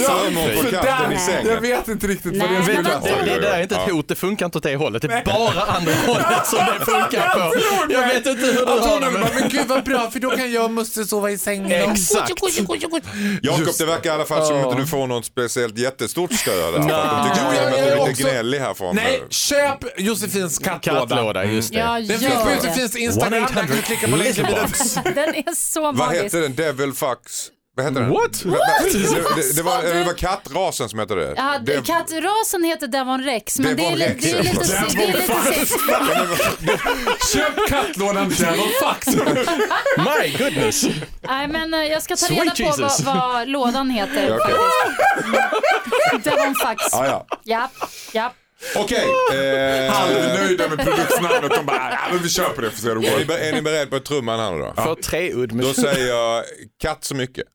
jag vet inte riktigt vad det är. Det där är inte ett hot, det funkar inte åt det hållet. Det är bara andra hållet som det funkar på. Jag vet inte hur du har det. Men gud vad bra, för då kan jag och Musse sova i sängen. Exakt. Jakob, det verkar i alla fall som att du får något speciellt jättestort stöd. De tycker att du är lite gnällig härifrån. Nej, köp Josefins kattlåda. Just det. Ja, den finns på Josefins Instagram, där kan du klicka på länken vidare. Den är så magisk. Vad heter den? Devil Fox? Vad heter den? What? Det var kattrasen som heter det. Ja, kattrasen heter Devon Rex, men det är lite köp kattlådan Devon Fox. My goodness. Nej, men jag ska ta reda på vad lådan heter faktiskt. Devon Fox. Ja. Okej. Halvnöjda med produktnamnet. De bara, men vi köper det för så är ni beredd på trumman här då? För 3 udd. Då säger jag katt så mycket.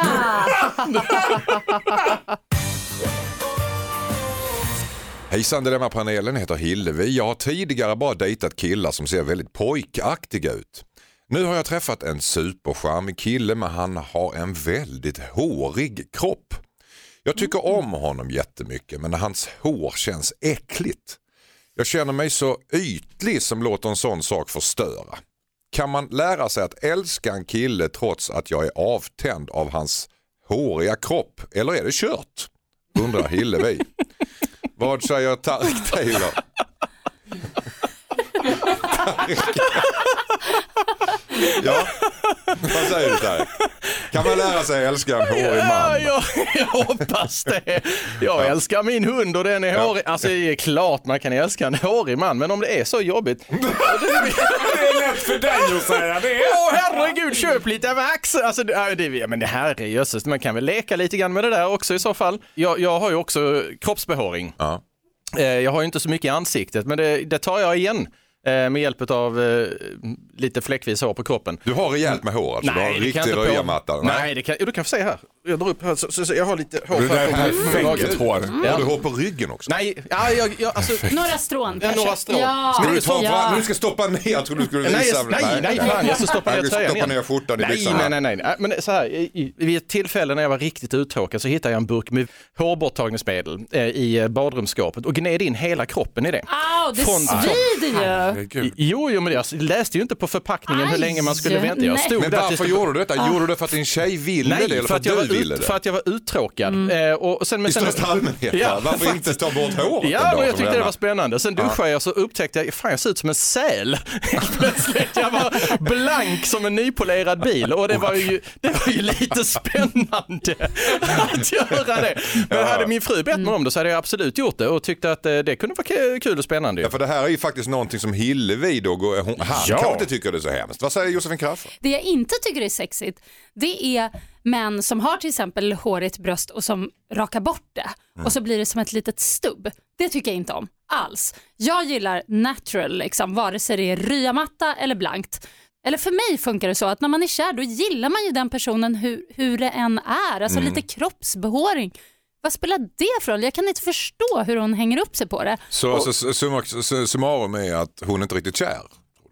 Hejsan, Dilemma-panelen heter Hillevi. Jag har tidigare bara dejtat killar som ser väldigt pojkaktiga ut. Nu har jag träffat en supercharmig kille, men han har en väldigt hårig kropp. Jag tycker om honom jättemycket, men hans hår känns äckligt. Jag känner mig så ytlig som låter en sån sak förstöra. Kan man lära sig att älska en kille trots att jag är avtänd av hans håriga kropp? Eller är det kört? Undrar Hillevi. Vad säger Tarek Taylor? Ja, vad säger du Tarek? Kan man lära sig älska en hårig man? Jag hoppas det. Jag älskar min hund och den är hårig. Alltså det är klart man kan älska en hårig man, men om det är så jobbigt. Det är lätt för dig att säga det. Herregud, köp lite vax. Alltså men det här är jösses. Man kan väl leka lite grann med det där också i så fall. Jag har ju också kroppsbehåring. Ja. Jag har ju inte så mycket i ansiktet, men det tar jag igen. med hjälp av lite fläckvis hår på kroppen. Du har rejält med hår alltså? Nej, du har riktig röjamatta? Nej, det kan jag få se här. Jag drar upp här, så jag har lite hår Det är perfekt hår. Har du hår på ryggen också? Nej, alltså... Några strån kanske. Några strån. Ja. Nu ska stoppa ner, jag tror du skulle visa. Nej, fan, jag ska stoppa ner tröjan igen. ner skjortan i byxorna. Nej. Men så här, vid ett tillfälle när jag var riktigt uttråkad så hittade jag en burk med hårborttagningsmedel i badrumsskåpet och gned in hela kroppen i det. Det svider ju. Jo, men jag läste ju inte på förpackningen hur länge man skulle vänta. Jag stod men varför gjorde du detta? Gjorde du det för att din tjej ville det eller för att du ville det? För att jag var uttråkad. Och sen, i största allmänhet, varför inte ta bort håret? Ja, men jag tyckte det var spännande. Sen duschade jag så upptäckte jag, fan jag ser ut som en säl. Plötsligt, jag var blank som en nypolerad bil och det var ju lite spännande att göra det. Men hade min fru bett mig om det så hade jag absolut gjort det och tyckte att det kunde vara kul och spännande. Ja, för det här är ju faktiskt någonting som Hillevi då, han kan inte tycka det är så hemskt. Vad säger Josefin Crafoord? Det jag inte tycker är sexigt, det är män som har till exempel hårigt bröst och som rakar bort det och så blir det som ett litet stubb. Det tycker jag inte om alls. Jag gillar natural liksom, vare sig det är ryamatta eller blankt. Eller för mig funkar det så att när man är kär då gillar man ju den personen hur det än är. Alltså lite kroppsbehåring. Vad spelar det för roll? Jag kan inte förstå hur hon hänger upp sig på det. Så summarum är att hon inte riktigt kär?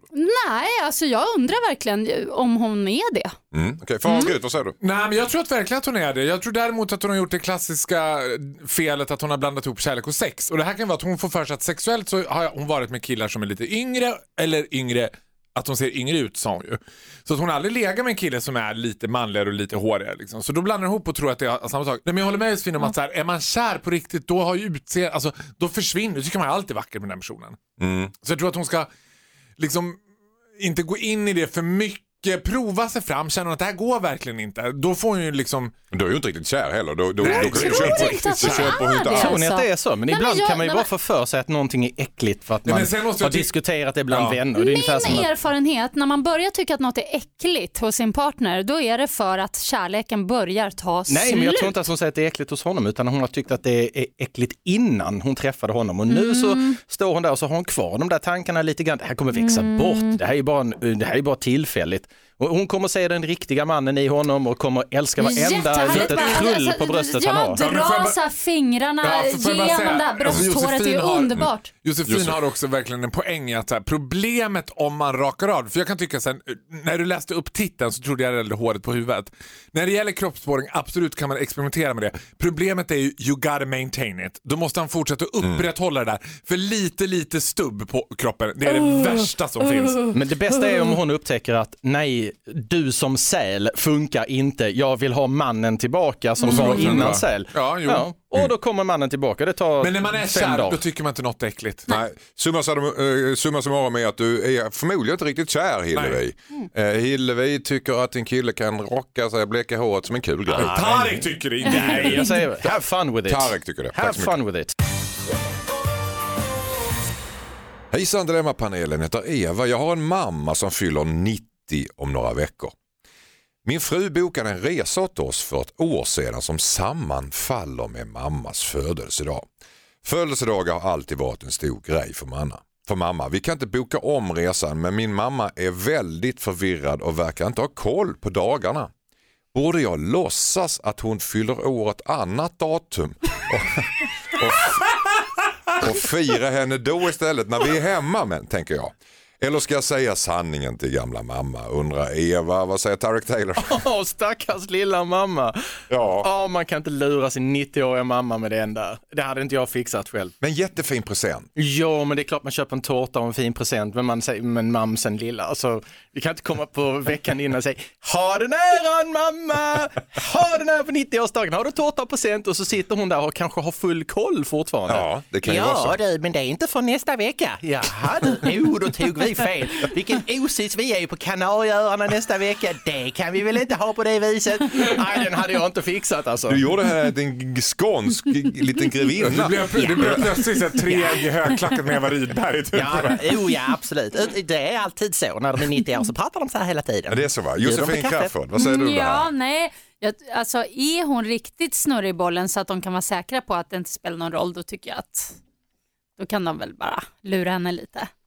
Nej, alltså jag undrar verkligen om hon är det. Okej, vad säger du? Nej, men jag tror att verkligen att hon är det. Jag tror däremot att hon har gjort det klassiska felet att hon har blandat ihop kärlek och sex. Och det här kan vara att hon får för sig att sexuellt så har hon varit med killar som är lite yngre eller yngre, att hon ser yngre ut, sa hon ju. Så att hon aldrig lägger med en kille som är lite manligare och lite hårigare liksom. Så då blandar hon ihop och tror att det är samma sak. Nej, men jag håller med Josefin om att så här, är man kär på riktigt då har ju utseende, alltså då försvinner, då tycker man alltid vacker med den personen. Så jag tror att hon ska liksom inte gå in i det för mycket, prova sig fram, känna att det här går verkligen inte. Då får hon ju liksom... Du är ju inte riktigt kär heller. Jag tror inte att det är så. Men ibland kan man ju bara få för sig att någonting är äckligt för att man har diskuterat det bland vänner. Min erfarenhet, när man börjar tycka att något är äckligt hos sin partner, då är det för att kärleken börjar ta slut. Nej, men jag tror inte att hon säger att det är äckligt hos honom, utan hon har tyckt att det är äckligt innan hon träffade honom. Och nu så står hon där och så har hon kvar de där tankarna lite grann. Det här kommer växa bort. Det här är bara tillfälligt. Och hon kommer se den riktiga mannen i honom och kommer älska varenda litet krull på bröstet han har. Jag drar så här fingrarna genom det här brösthåret, det är underbart. Josefin har också verkligen en poäng i att så här, problemet om man rakar av, för jag kan tycka sen, när du läste upp titeln så trodde jag det håret på huvudet. När det gäller kroppsspåring, absolut kan man experimentera med det. Problemet är ju, you gotta maintain it. Då måste han fortsätta upprätthålla det där. För lite stubb på kroppen, det är det värsta som finns. Men det bästa är om hon upptäcker att nej, du som säl funkar inte. Jag vill ha mannen tillbaka som var innan säl. Ja. Och då kommer mannen tillbaka. Det tar men när man är kär, då tycker man inte något äckligt. Nej, summa summarum är att du är förmodligen inte riktigt kär, Hillevi. Hillevi tycker att en kille kan rocka sig, bleka håret som en kul grej. Tarek tycker det inte. Nej, jag säger have fun with it. Tarek tycker det. Have fun with it. Hejsan Dilemma-panelen, heter Eva. Jag har en mamma som fyller 90 om några veckor. Min fru bokade en resa åt oss för ett år sedan som sammanfaller med mammas födelsedag. Födelsedagar har alltid varit en stor grej för mamma. Vi kan inte boka om resan, men min mamma är väldigt förvirrad och verkar inte ha koll på dagarna. Borde jag låtsas att hon fyller år ett annat datum och fira henne då istället när vi är hemma, men tänker jag. Eller ska jag säga sanningen till gamla mamma? Undrar Eva, vad säger Tarek Taylor? Stackars lilla mamma. Ja, man kan inte lura sin 90-åriga mamma med det enda. Det hade inte jag fixat själv. Men jättefin present. Ja, men det är klart man köper en tårta och en fin present. Men man säger, men mamsen lilla. Alltså, vi kan inte komma på veckan innan och säga, ha den äran mamma! Ha den här på 90-årsdagen. Har du tårta och present? Och så sitter hon där och kanske har full koll fortfarande. Ja, det kan ju vara så. Ja, men det är inte för nästa vecka. Jaha, då tog vi fel. Vilken osis vi är på Kanarieöarna nästa vecka. Det kan vi väl inte ha på det viset. Nej, den hade jag inte fixat alltså. Du gjorde här en skånsk liten grevinna. Du blev plötsligt ett tredje högklackat med Eva Rydberg. Typ. Ja, absolut. Det är alltid så. När de är 90 år så pratar de så här hela tiden. Ja, det är så, va? Josefin Crafoord, vad säger du där? Ja, nej. Alltså, är hon riktigt snurrig i bollen så att de kan vara säkra på att det inte spelar någon roll, då tycker jag att då kan de väl bara lura henne lite.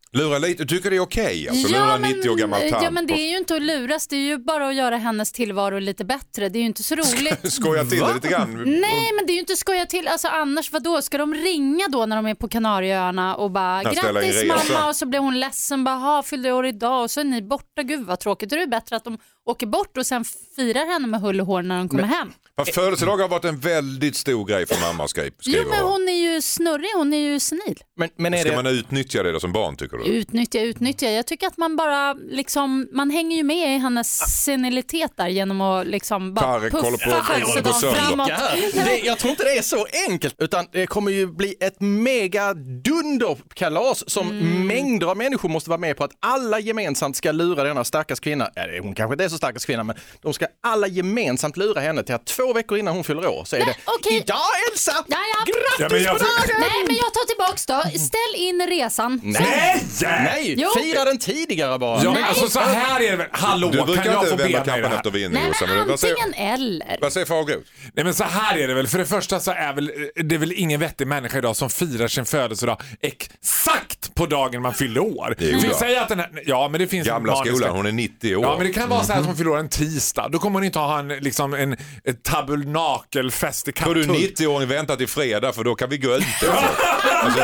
Lura lite, tycker det är okej? Alltså, lura 90 år gammal tant. Ja, men det är ju inte att luras, det är ju bara att göra hennes tillvaro lite bättre. Det är ju inte så roligt. Skoja till det lite grann. Nej, men det är ju inte skoja till. Alltså annars, vadå? Ska de ringa då när de är på Kanarieöarna och bara grattis mamma, och så blir hon ledsen, bara fyllde år idag och så är ni borta, gud vad tråkigt. Då är det bättre att de åker bort och sen firar henne med hull och hår när de kommer hem. Födelsedag har varit en väldigt stor grej för mamma, skriver. Jo, men hon är ju snurrig, hon är ju senil. Men ska man utnyttja det då som barn, tycker du? Utnyttja. Jag tycker att man bara liksom, man hänger ju med i hennes senilitet där genom att liksom bara puffa födelsedagen framåt. Jag tror inte det är så enkelt, utan det kommer ju bli ett mega dunderkalas som mängder av människor måste vara med på, att alla gemensamt ska lura denna stackars kvinna. Hon kanske inte är så stackars kvinna, men de ska alla gemensamt lura henne till att 2 veckor innan hon fyller år så är idag Elsa! Grattis på dagen! Nej, men jag tar tillbaks då. Ställ in resan. Nej! Fira den tidigare bara. Ja, men alltså så här är det väl. Hallå, du brukar kan jag inte få vända be kampen efter vind? Nej, men antingen eller. Vad säger Fargo? Nej, men så här är det väl. För det första så är det väl ingen vettig människa idag som firar sin födelsedag exakt på dagen man fyller år. Vi säger att den här, ja, men det finns gamla skolan, hon är 90 år. Ja, men det kan vara så här att hon fyller år en tisdag. Då kommer hon inte ha en tabernakelfest i Katthult. Får du 90 år vänta till fredag, för då kan vi gå ut. Alltså.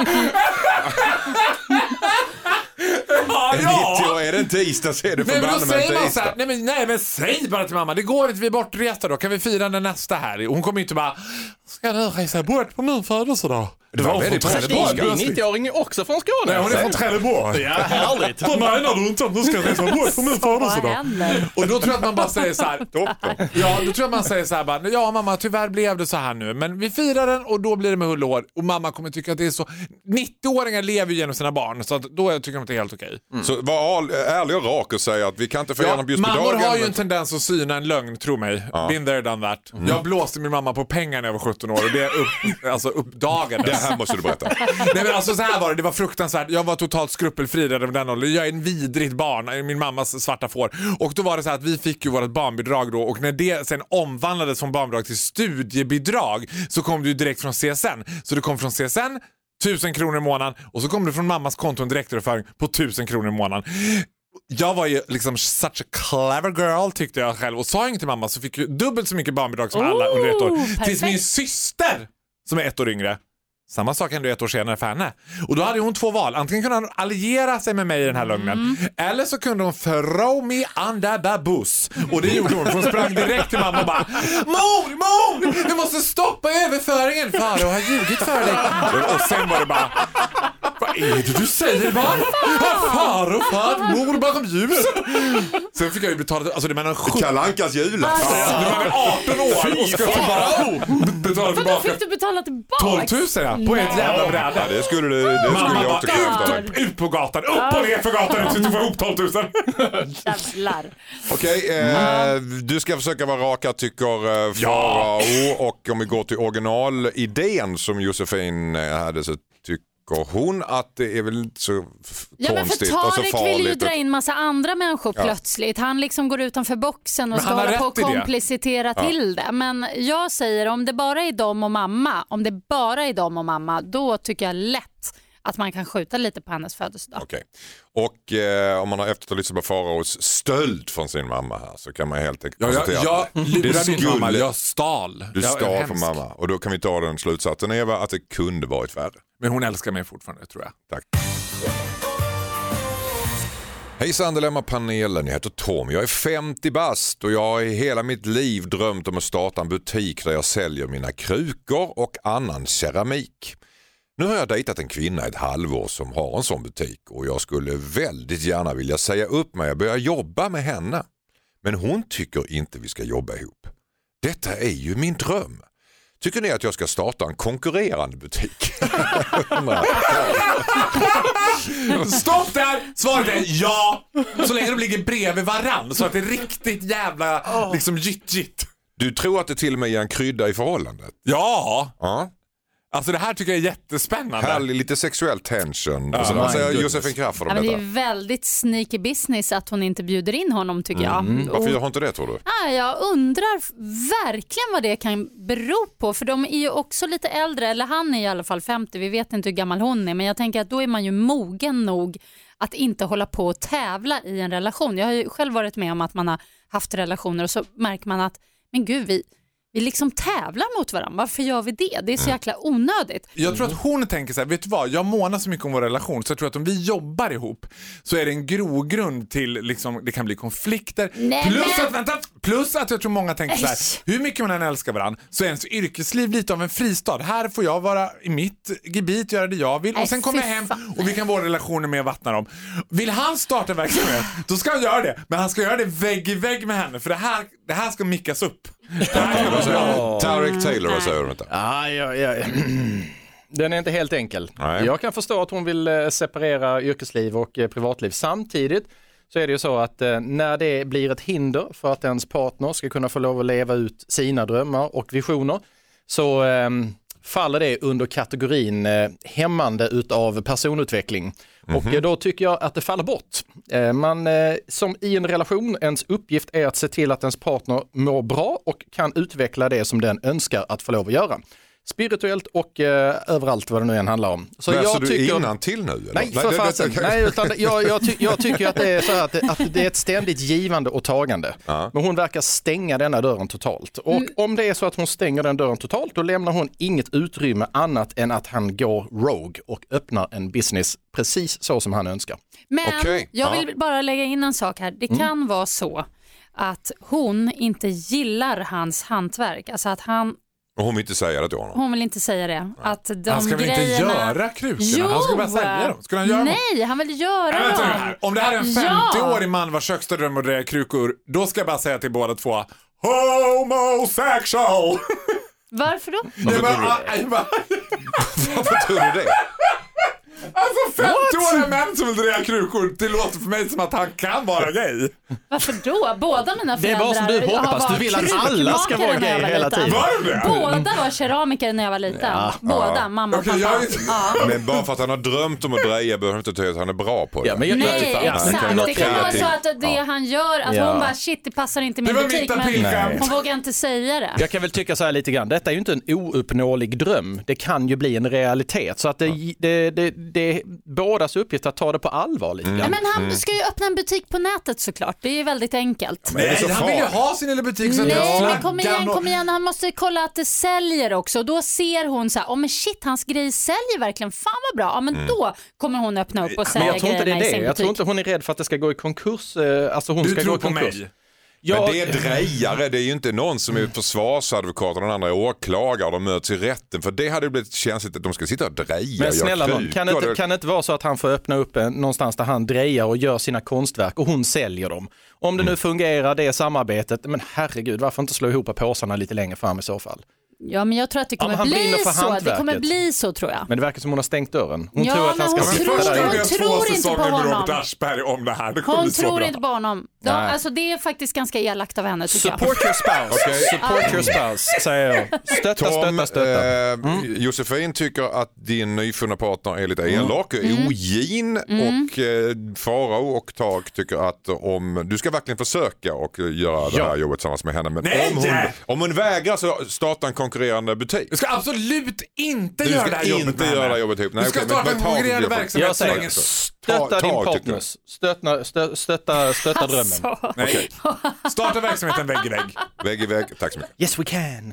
Ja. 90 år är det en tisdag, så är det för bandet med en tisdag. Nej, men säg bara till mamma, det går inte, vi är bortresta då, kan vi fira den nästa här? Hon kommer inte bara, ska du resa bort på min födelsedag? Det var väldigt Trelleborg. Din 90-åring är också från Skåne. Nej, hon är från Trelleborg. Ja, härligt. Vad menar du inte att du ska resa bort på min födelsedag? Och då tror jag att man bara säger så här. Ja, då tror jag man säger så här bara, ja mamma, tyvärr blev det så här nu, men vi firar den och då blir det med hull och hår. Och mamma kommer tycka att det är så. 90-åringar lever ju genom sina barn, så att då tycker de att det är helt okej. Så var ärlig och rak och säga att vi kan inte få igenom just på dagen. Mammor har ju en tendens att syna en lögn, tro mig. Been there, done that. Jag blåste min mamma på pengar när jag var 17 år och det uppdagades. Det här måste du berätta. Nej, men alltså så här var det var fruktansvärt. Jag var totalt skrupelfri redan den åldern. Jag är en vidrigt barn, min mammas svarta får. Och då var det så här att vi fick ju vårt barnbidrag då, och när det sen omvandlades från barnbidrag till studiebidrag så kom det ju direkt från CSN. Så det kom från CSN 1000 kronor i månaden, och så kom det från mammas konto en direktöverföring på 1000 kronor i månaden. Jag var ju liksom such a clever girl, tyckte jag själv, och sa inget till mamma, så fick jag dubbelt så mycket barnbidrag som alla under ett år. Perfekt. Tills min syster, som är 1 år yngre, samma sak hände 1 år senare för henne. Och då hade hon 2 val. Antingen kunde hon alliera sig med mig i den här lögnen, eller så kunde hon throw me under the bus. Och det gjorde hon. Hon sprang direkt till mamma och bara, Mor! Du måste stoppa överföringen. Faro har ljugit för dig. Och sen var det bara, vad är det du säger, barn? Faro, mor bakom ljuset. Sen fick jag ju betala, alltså det menar Kalle Ankas julafton. Nu var jag 18 år och ska betala tillbaka. Fick du betala tillbaka? 12 000 på ett jävla bräde. Ja, det skulle jag också krävt. Ut på gatan, upp och ner för gatan tills du får ihop 12 000. Jävlar. Okej, du ska försöka vara raka, tycker Farao. Och om vi går till originalidén som Josefin hade, så tycker hon att det är väl inte så konstigt och så farligt. farligt. Vill ju dra in massa andra människor plötsligt. Han liksom går utanför boxen och ska hålla på och komplicitera till det. Men jag säger, om det bara är dem och mamma, då tycker jag lätt att man kan skjuta lite på hennes födelsedag. Okej. Och om man har efterlyst på Faraos stöld från sin mamma här, så kan man helt enkelt konstatera jag lurade min mamma, jag stal. Du stal från mamma. Och då kan vi ta den slutsatsen, Eva, att det kunde varit värre. Men hon älskar mig fortfarande, tror jag. Tack. Hejsan Dilemma-panelen, jag heter Tom. Jag är 50 bast och jag har i hela mitt liv drömt om att starta en butik där jag säljer mina krukor och annan keramik. Nu har jag dejtat en kvinna ett halvår som har en sån butik, och jag skulle väldigt gärna vilja säga upp mig och börja jobba med henne. Men hon tycker inte vi ska jobba ihop. Detta är ju min dröm. Tycker ni att jag ska starta en konkurrerande butik? Stopp där! Svaret är ja. Så länge de ligger bredvid varann, så att det är riktigt jävla liksom jitt. Du tror att det till och med är en krydda i förhållandet? Ja. Alltså det här tycker jag är jättespännande. Härlig, lite sexuell tension. Vad säger Josefin Crafoord om men detta? det är väldigt sneaky business att hon inte bjuder in honom tycker jag. Varför gör hon inte det tror du? Jag undrar verkligen vad det kan bero på. För de är ju också lite äldre, eller han är i alla fall 50. Vi vet inte hur gammal hon är. Men jag tänker att då är man ju mogen nog att inte hålla på och tävla i en relation. Jag har ju själv varit med om att man har haft relationer och så märker man att men gud, vi liksom tävlar mot varandra. Varför gör vi det? Det är så jäkla onödigt. Jag tror att hon tänker så här, vet du vad? Jag månar så mycket om vår relation så jag tror att om vi jobbar ihop så är det en grogrund till liksom, det kan bli konflikter. Plus att jag tror många tänker så här, hur mycket man än älskar varandra så är ens yrkesliv lite av en fristad. Här får jag vara i mitt gebit, göra det jag vill och sen kommer jag hem och vi kan vara relationer med och vattna dem. Vill han starta verksamhet, då ska han göra det. Men han ska göra det vägg i vägg med henne för det här ska mickas upp. Tarek Taylor, vad säger du om detta? Ja. Den är inte helt enkel. Nej. Jag kan förstå att hon vill separera yrkesliv och privatliv. Samtidigt så är det ju så att när det blir ett hinder för att ens partner ska kunna få lov att leva ut sina drömmar och visioner så faller det under kategorin hämmande utav personutveckling. Och då tycker jag att det faller bort. Som i en relation, ens uppgift är att se till att ens partner mår bra och kan utveckla det som den önskar att få lov att göra. Spirituellt och överallt vad det nu än handlar om. Så men jag du tycker innan till nu? Eller? Nej, för fasen. Nej, utan jag tycker att det är så att det är ett ständigt givande och tagande. Ja. Men hon verkar stänga denna dörren totalt. Och om det är så att hon stänger den dörren totalt, då lämnar hon inget utrymme annat än att han går rogue och öppnar en business precis så som han önskar. Men jag vill bara lägga in en sak här. Det kan vara så att hon inte gillar hans hantverk. Alltså att och hon vill inte säga det till honom. Hon vill inte säga det. Att de han ska väl inte göra krukorna? Han ska bara sälja dem. Ska han göra Nej, han vill göra dem. Om det här är en 50-årig man vars högsta dröm att dreja krukor, då ska jag bara säga till båda två: homosexual! Varför då? Varför tror du det? Alltså 50-åriga män som vill dreja krukor, det låter för mig som att han kan vara gay. Varför då? Båda mina föräldrar. Det är bara som du hoppas, du vill att alla ska vara gay hela tiden. Båda var keramiker när jag var liten. Båda, mamma och pappa. Men bara för att han har drömt om att dreja behöver inte tycka att han är bra på det. Nej, exakt. Det kan vara så att det han gör, att hon bara shit, det passar inte i min butik, men hon vågar inte säga det. Jag kan väl tycka så här lite grann, detta är ju inte en ouppnåelig dröm. Det kan ju bli en realitet. Så att det är bådas uppgift att ta det på allvar lite grann. Men han ska ju öppna en butik på nätet såklart. Det är ju väldigt enkelt. Nej, han vill ju ha sin lilla butik. Så men kom igen. Han måste kolla att det säljer också. Då ser hon så här, men shit, hans grej säljer verkligen. Fan vad bra. Ja, men då kommer hon öppna upp och sälja grejerna i sin butik. Jag tror inte hon är rädd för att det ska gå i konkurs. Alltså hon du ska tror gå i konkurs. Mig? Men det är drejare, det är ju inte någon som är försvarsadvokat och den andra är åklagare och de möts i rätten. För det hade ju blivit känsligt att de ska sitta och dreja. Men snälla någon, kan det inte vara så att han får öppna upp någonstans där han drejar och gör sina konstverk och hon säljer dem? Om det nu fungerar det samarbetet, men herregud, varför inte slå ihop påsarna lite längre fram i så fall? Ja, men jag tror att det kommer bli så. Det kommer bli så, tror jag. Men det verkar som hon har stängt dörren. Hon tror att han ska sitta där. Hon tror inte på honom. Om det här. Hon tror inte på honom. Alltså, det är faktiskt ganska elakt av henne, tycker jag. Support your spouse. Support your spouse, säger jag. Stötta. Josefin tycker att din nyfunna partner är lite elak, ogin och Farao och Tag tycker att om du ska verkligen försöka och göra det här jobbet tillsammans med henne. Men om hon vägrar så starta en konkurrerande butik. Du ska absolut inte göra det här jobbet med henne. Göra det här jobbet ihop. Du ska starta en konkurrerande verksamhet så länge. Stötta din partners. Stötta drömmen. Okay. Starta verksamheten vägg i vägg. Vägg i vägg, tack så mycket. Yes we can.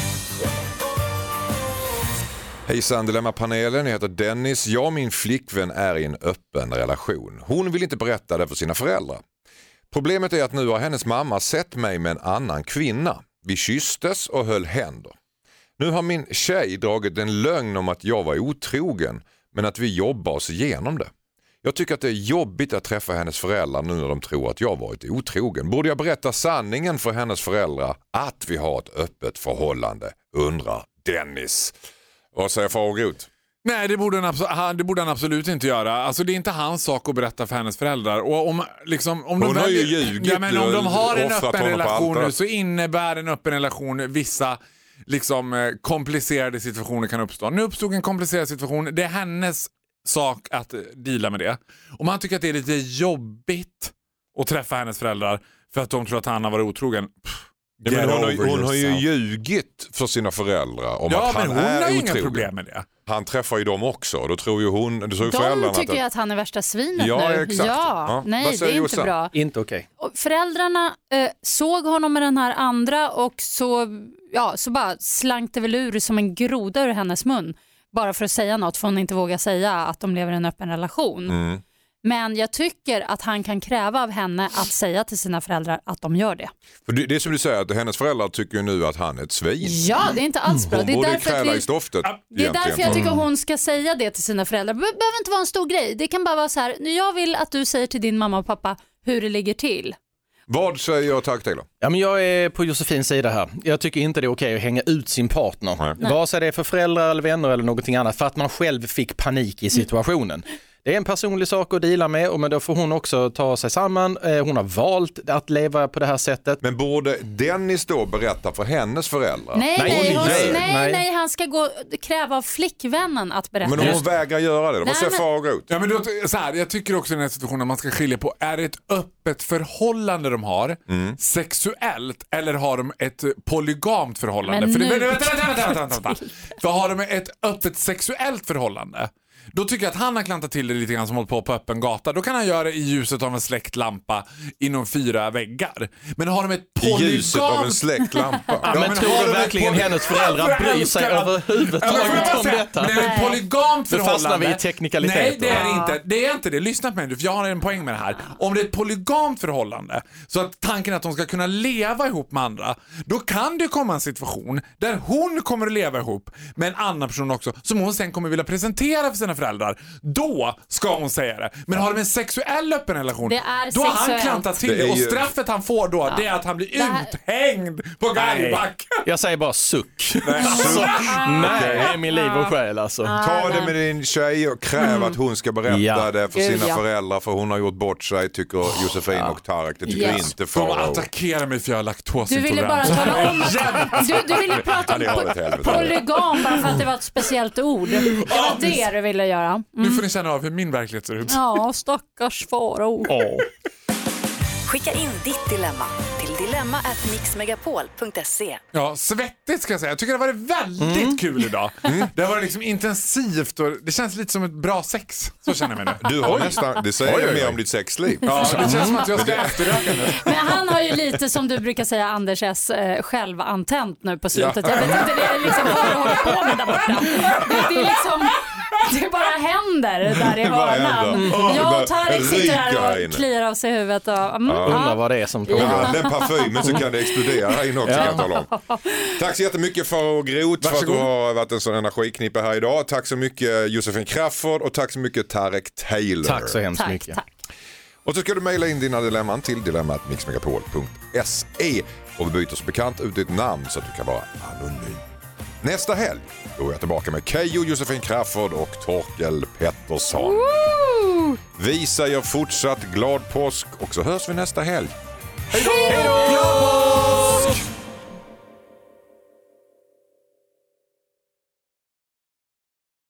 Hejsan Dilemma-panelen, jag heter Dennis. Jag och min flickvän är i en öppen relation. Hon vill inte berätta det för sina föräldrar. Problemet är att nu har hennes mamma sett mig med en annan kvinna. Vi kysstes och höll händer. Nu har min tjej dragit en lögn om att jag var otrogen, men att vi jobbar oss igenom det. Jag tycker att det är jobbigt att träffa hennes föräldrar nu när de tror att jag varit otrogen. Borde jag berätta sanningen för hennes föräldrar att vi har ett öppet förhållande? Undrar Dennis. Vad säger Farao? Nej, det borde han absolut inte göra. Alltså, det är inte hans sak att berätta för hennes föräldrar. Och om hon har ju ljugit. Om de har en öppen relation nu, så innebär en öppen relation vissa liksom komplicerade situationer kan uppstå. Nu uppstod en komplicerad situation. Det är hennes sak att deala med det. Om han tycker att det är lite jobbigt att träffa hennes föräldrar för att de tror att han har varit otrogen. Ja, men hon har ju ljugit för sina föräldrar om att han men hon är har ju otrogen. inga problem med det. Han träffar ju dem också. Då tror ju hon... De tycker ju att han är värsta svinet nu. Exakt. Ja, nej, det är inte bra. Inte okej. Föräldrarna såg honom med den här andra och så bara slank det väl ur som en groda ur hennes mun. Bara för att säga något, för hon inte vågar säga att de lever i en öppen relation. Mm. Men jag tycker att han kan kräva av henne att säga till sina föräldrar att de gör det. För det är som du säger, att hennes föräldrar tycker ju nu att han är ett svin. Ja, det är inte alls bra. Hon borde kräva i stoftet. Det är därför jag tycker hon ska säga det till sina föräldrar. Det behöver inte vara en stor grej. Det kan bara vara så här, jag vill att du säger till din mamma och pappa hur det ligger till. Vad säger jag tack till då? Ja, men jag är på Josefins sida här. Jag tycker inte det är okej att hänga ut sin partner. Vare sig det är för föräldrar eller vänner eller någonting annat. För att man själv fick panik i situationen. Det är en personlig sak att dela med, men då får hon också ta sig samman. Hon har valt att leva på det här sättet. Men borde Dennis då berätta för hennes föräldrar? Nej, han ska kräva av flickvännen att berätta. Men om hon vägrar göra det, då måste jag fara ut. Ja, men då, så här, jag tycker också i den här situationen man ska skilja på, är det ett öppet förhållande de har sexuellt, eller har de ett polygamt förhållande? Men vänta. För har de ett öppet sexuellt förhållande, då tycker jag att han har klantat till det lite grann som hållit på öppen gata. Då kan han göra det i ljuset av en släckt lampa inom 4 väggar. Men har de ett polygamt... I ljuset av en släckt lampa? Men tror du verkligen hennes föräldrar bryr sig överhuvudtaget om detta? Men det är ett polygamt förhållande. Då fastnar vi i teknikaliteter. Nej, det är det inte. Det är inte det. Lyssna på mig nu, för jag har en poäng med det här. Om det är ett polygamt förhållande, så att tanken är att de ska kunna leva ihop med andra, då kan det komma en situation där hon kommer att leva ihop med en annan person också, som hon sen kommer vilja presentera för sina föräldrar. Då ska hon säga det. Men har de en sexuell öppen relation, då har han klantat till det. Och straffet han får då, det är att han blir uthängd på Garback. Jag säger bara suck. Nej, det är min liv och själ alltså. Ta det med din tjej och kräv att hon ska berätta det för sina föräldrar, för hon har gjort bort sig, tycker Josefin och Tarek. Det tycker inte Farao. De attackerar mig för jag har laktosintolerans. Du ville bara tala om att du ville prata om polygam bara för att det var ett speciellt ord. Det var det du ville göra. Nu får ni känna av hur min verklighet ser ut. Ja, stackars Farao. Skicka in ditt dilemma till dilemma@mixmegapol.se. Ja, svettigt ska jag säga. Jag tycker det har varit väldigt kul idag. Det har varit liksom intensivt och det känns lite som ett bra sex. Så känner jag mig nu. Du har nästan, det säger mer om ditt sexliv. Ja, det känns som att jag ska efterröka nu. Men han har ju lite, som du brukar säga, Anders S, självantänt nu på slutet. Jag vet inte, det är liksom vad du håller på med där borta. Det är liksom... Det bara händer där i hörnan. Jag och Tarek sitter här och kliar av sig i huvudet. Undrar vad det är som pågår. Den parfymen så kan det explodera här inne också, kan jag tala om. Tack så jättemycket för Groth för att du har varit en sån energiknippe här idag. Tack så mycket Josefin Crafoord och tack så mycket Tarek Taylor. Tack så hemskt mycket. Tack. Och så ska du mejla in dina dilemman till dilemma@mixmegapol.se och vi byter så bekant ut ditt namn så att du kan vara anonym. Nästa helg då är jag tillbaka med Keyyo, Josefin Crafoord och Torkel Pettersson. Vi säger fortsatt glad påsk och så hörs vi nästa helg. Hej då!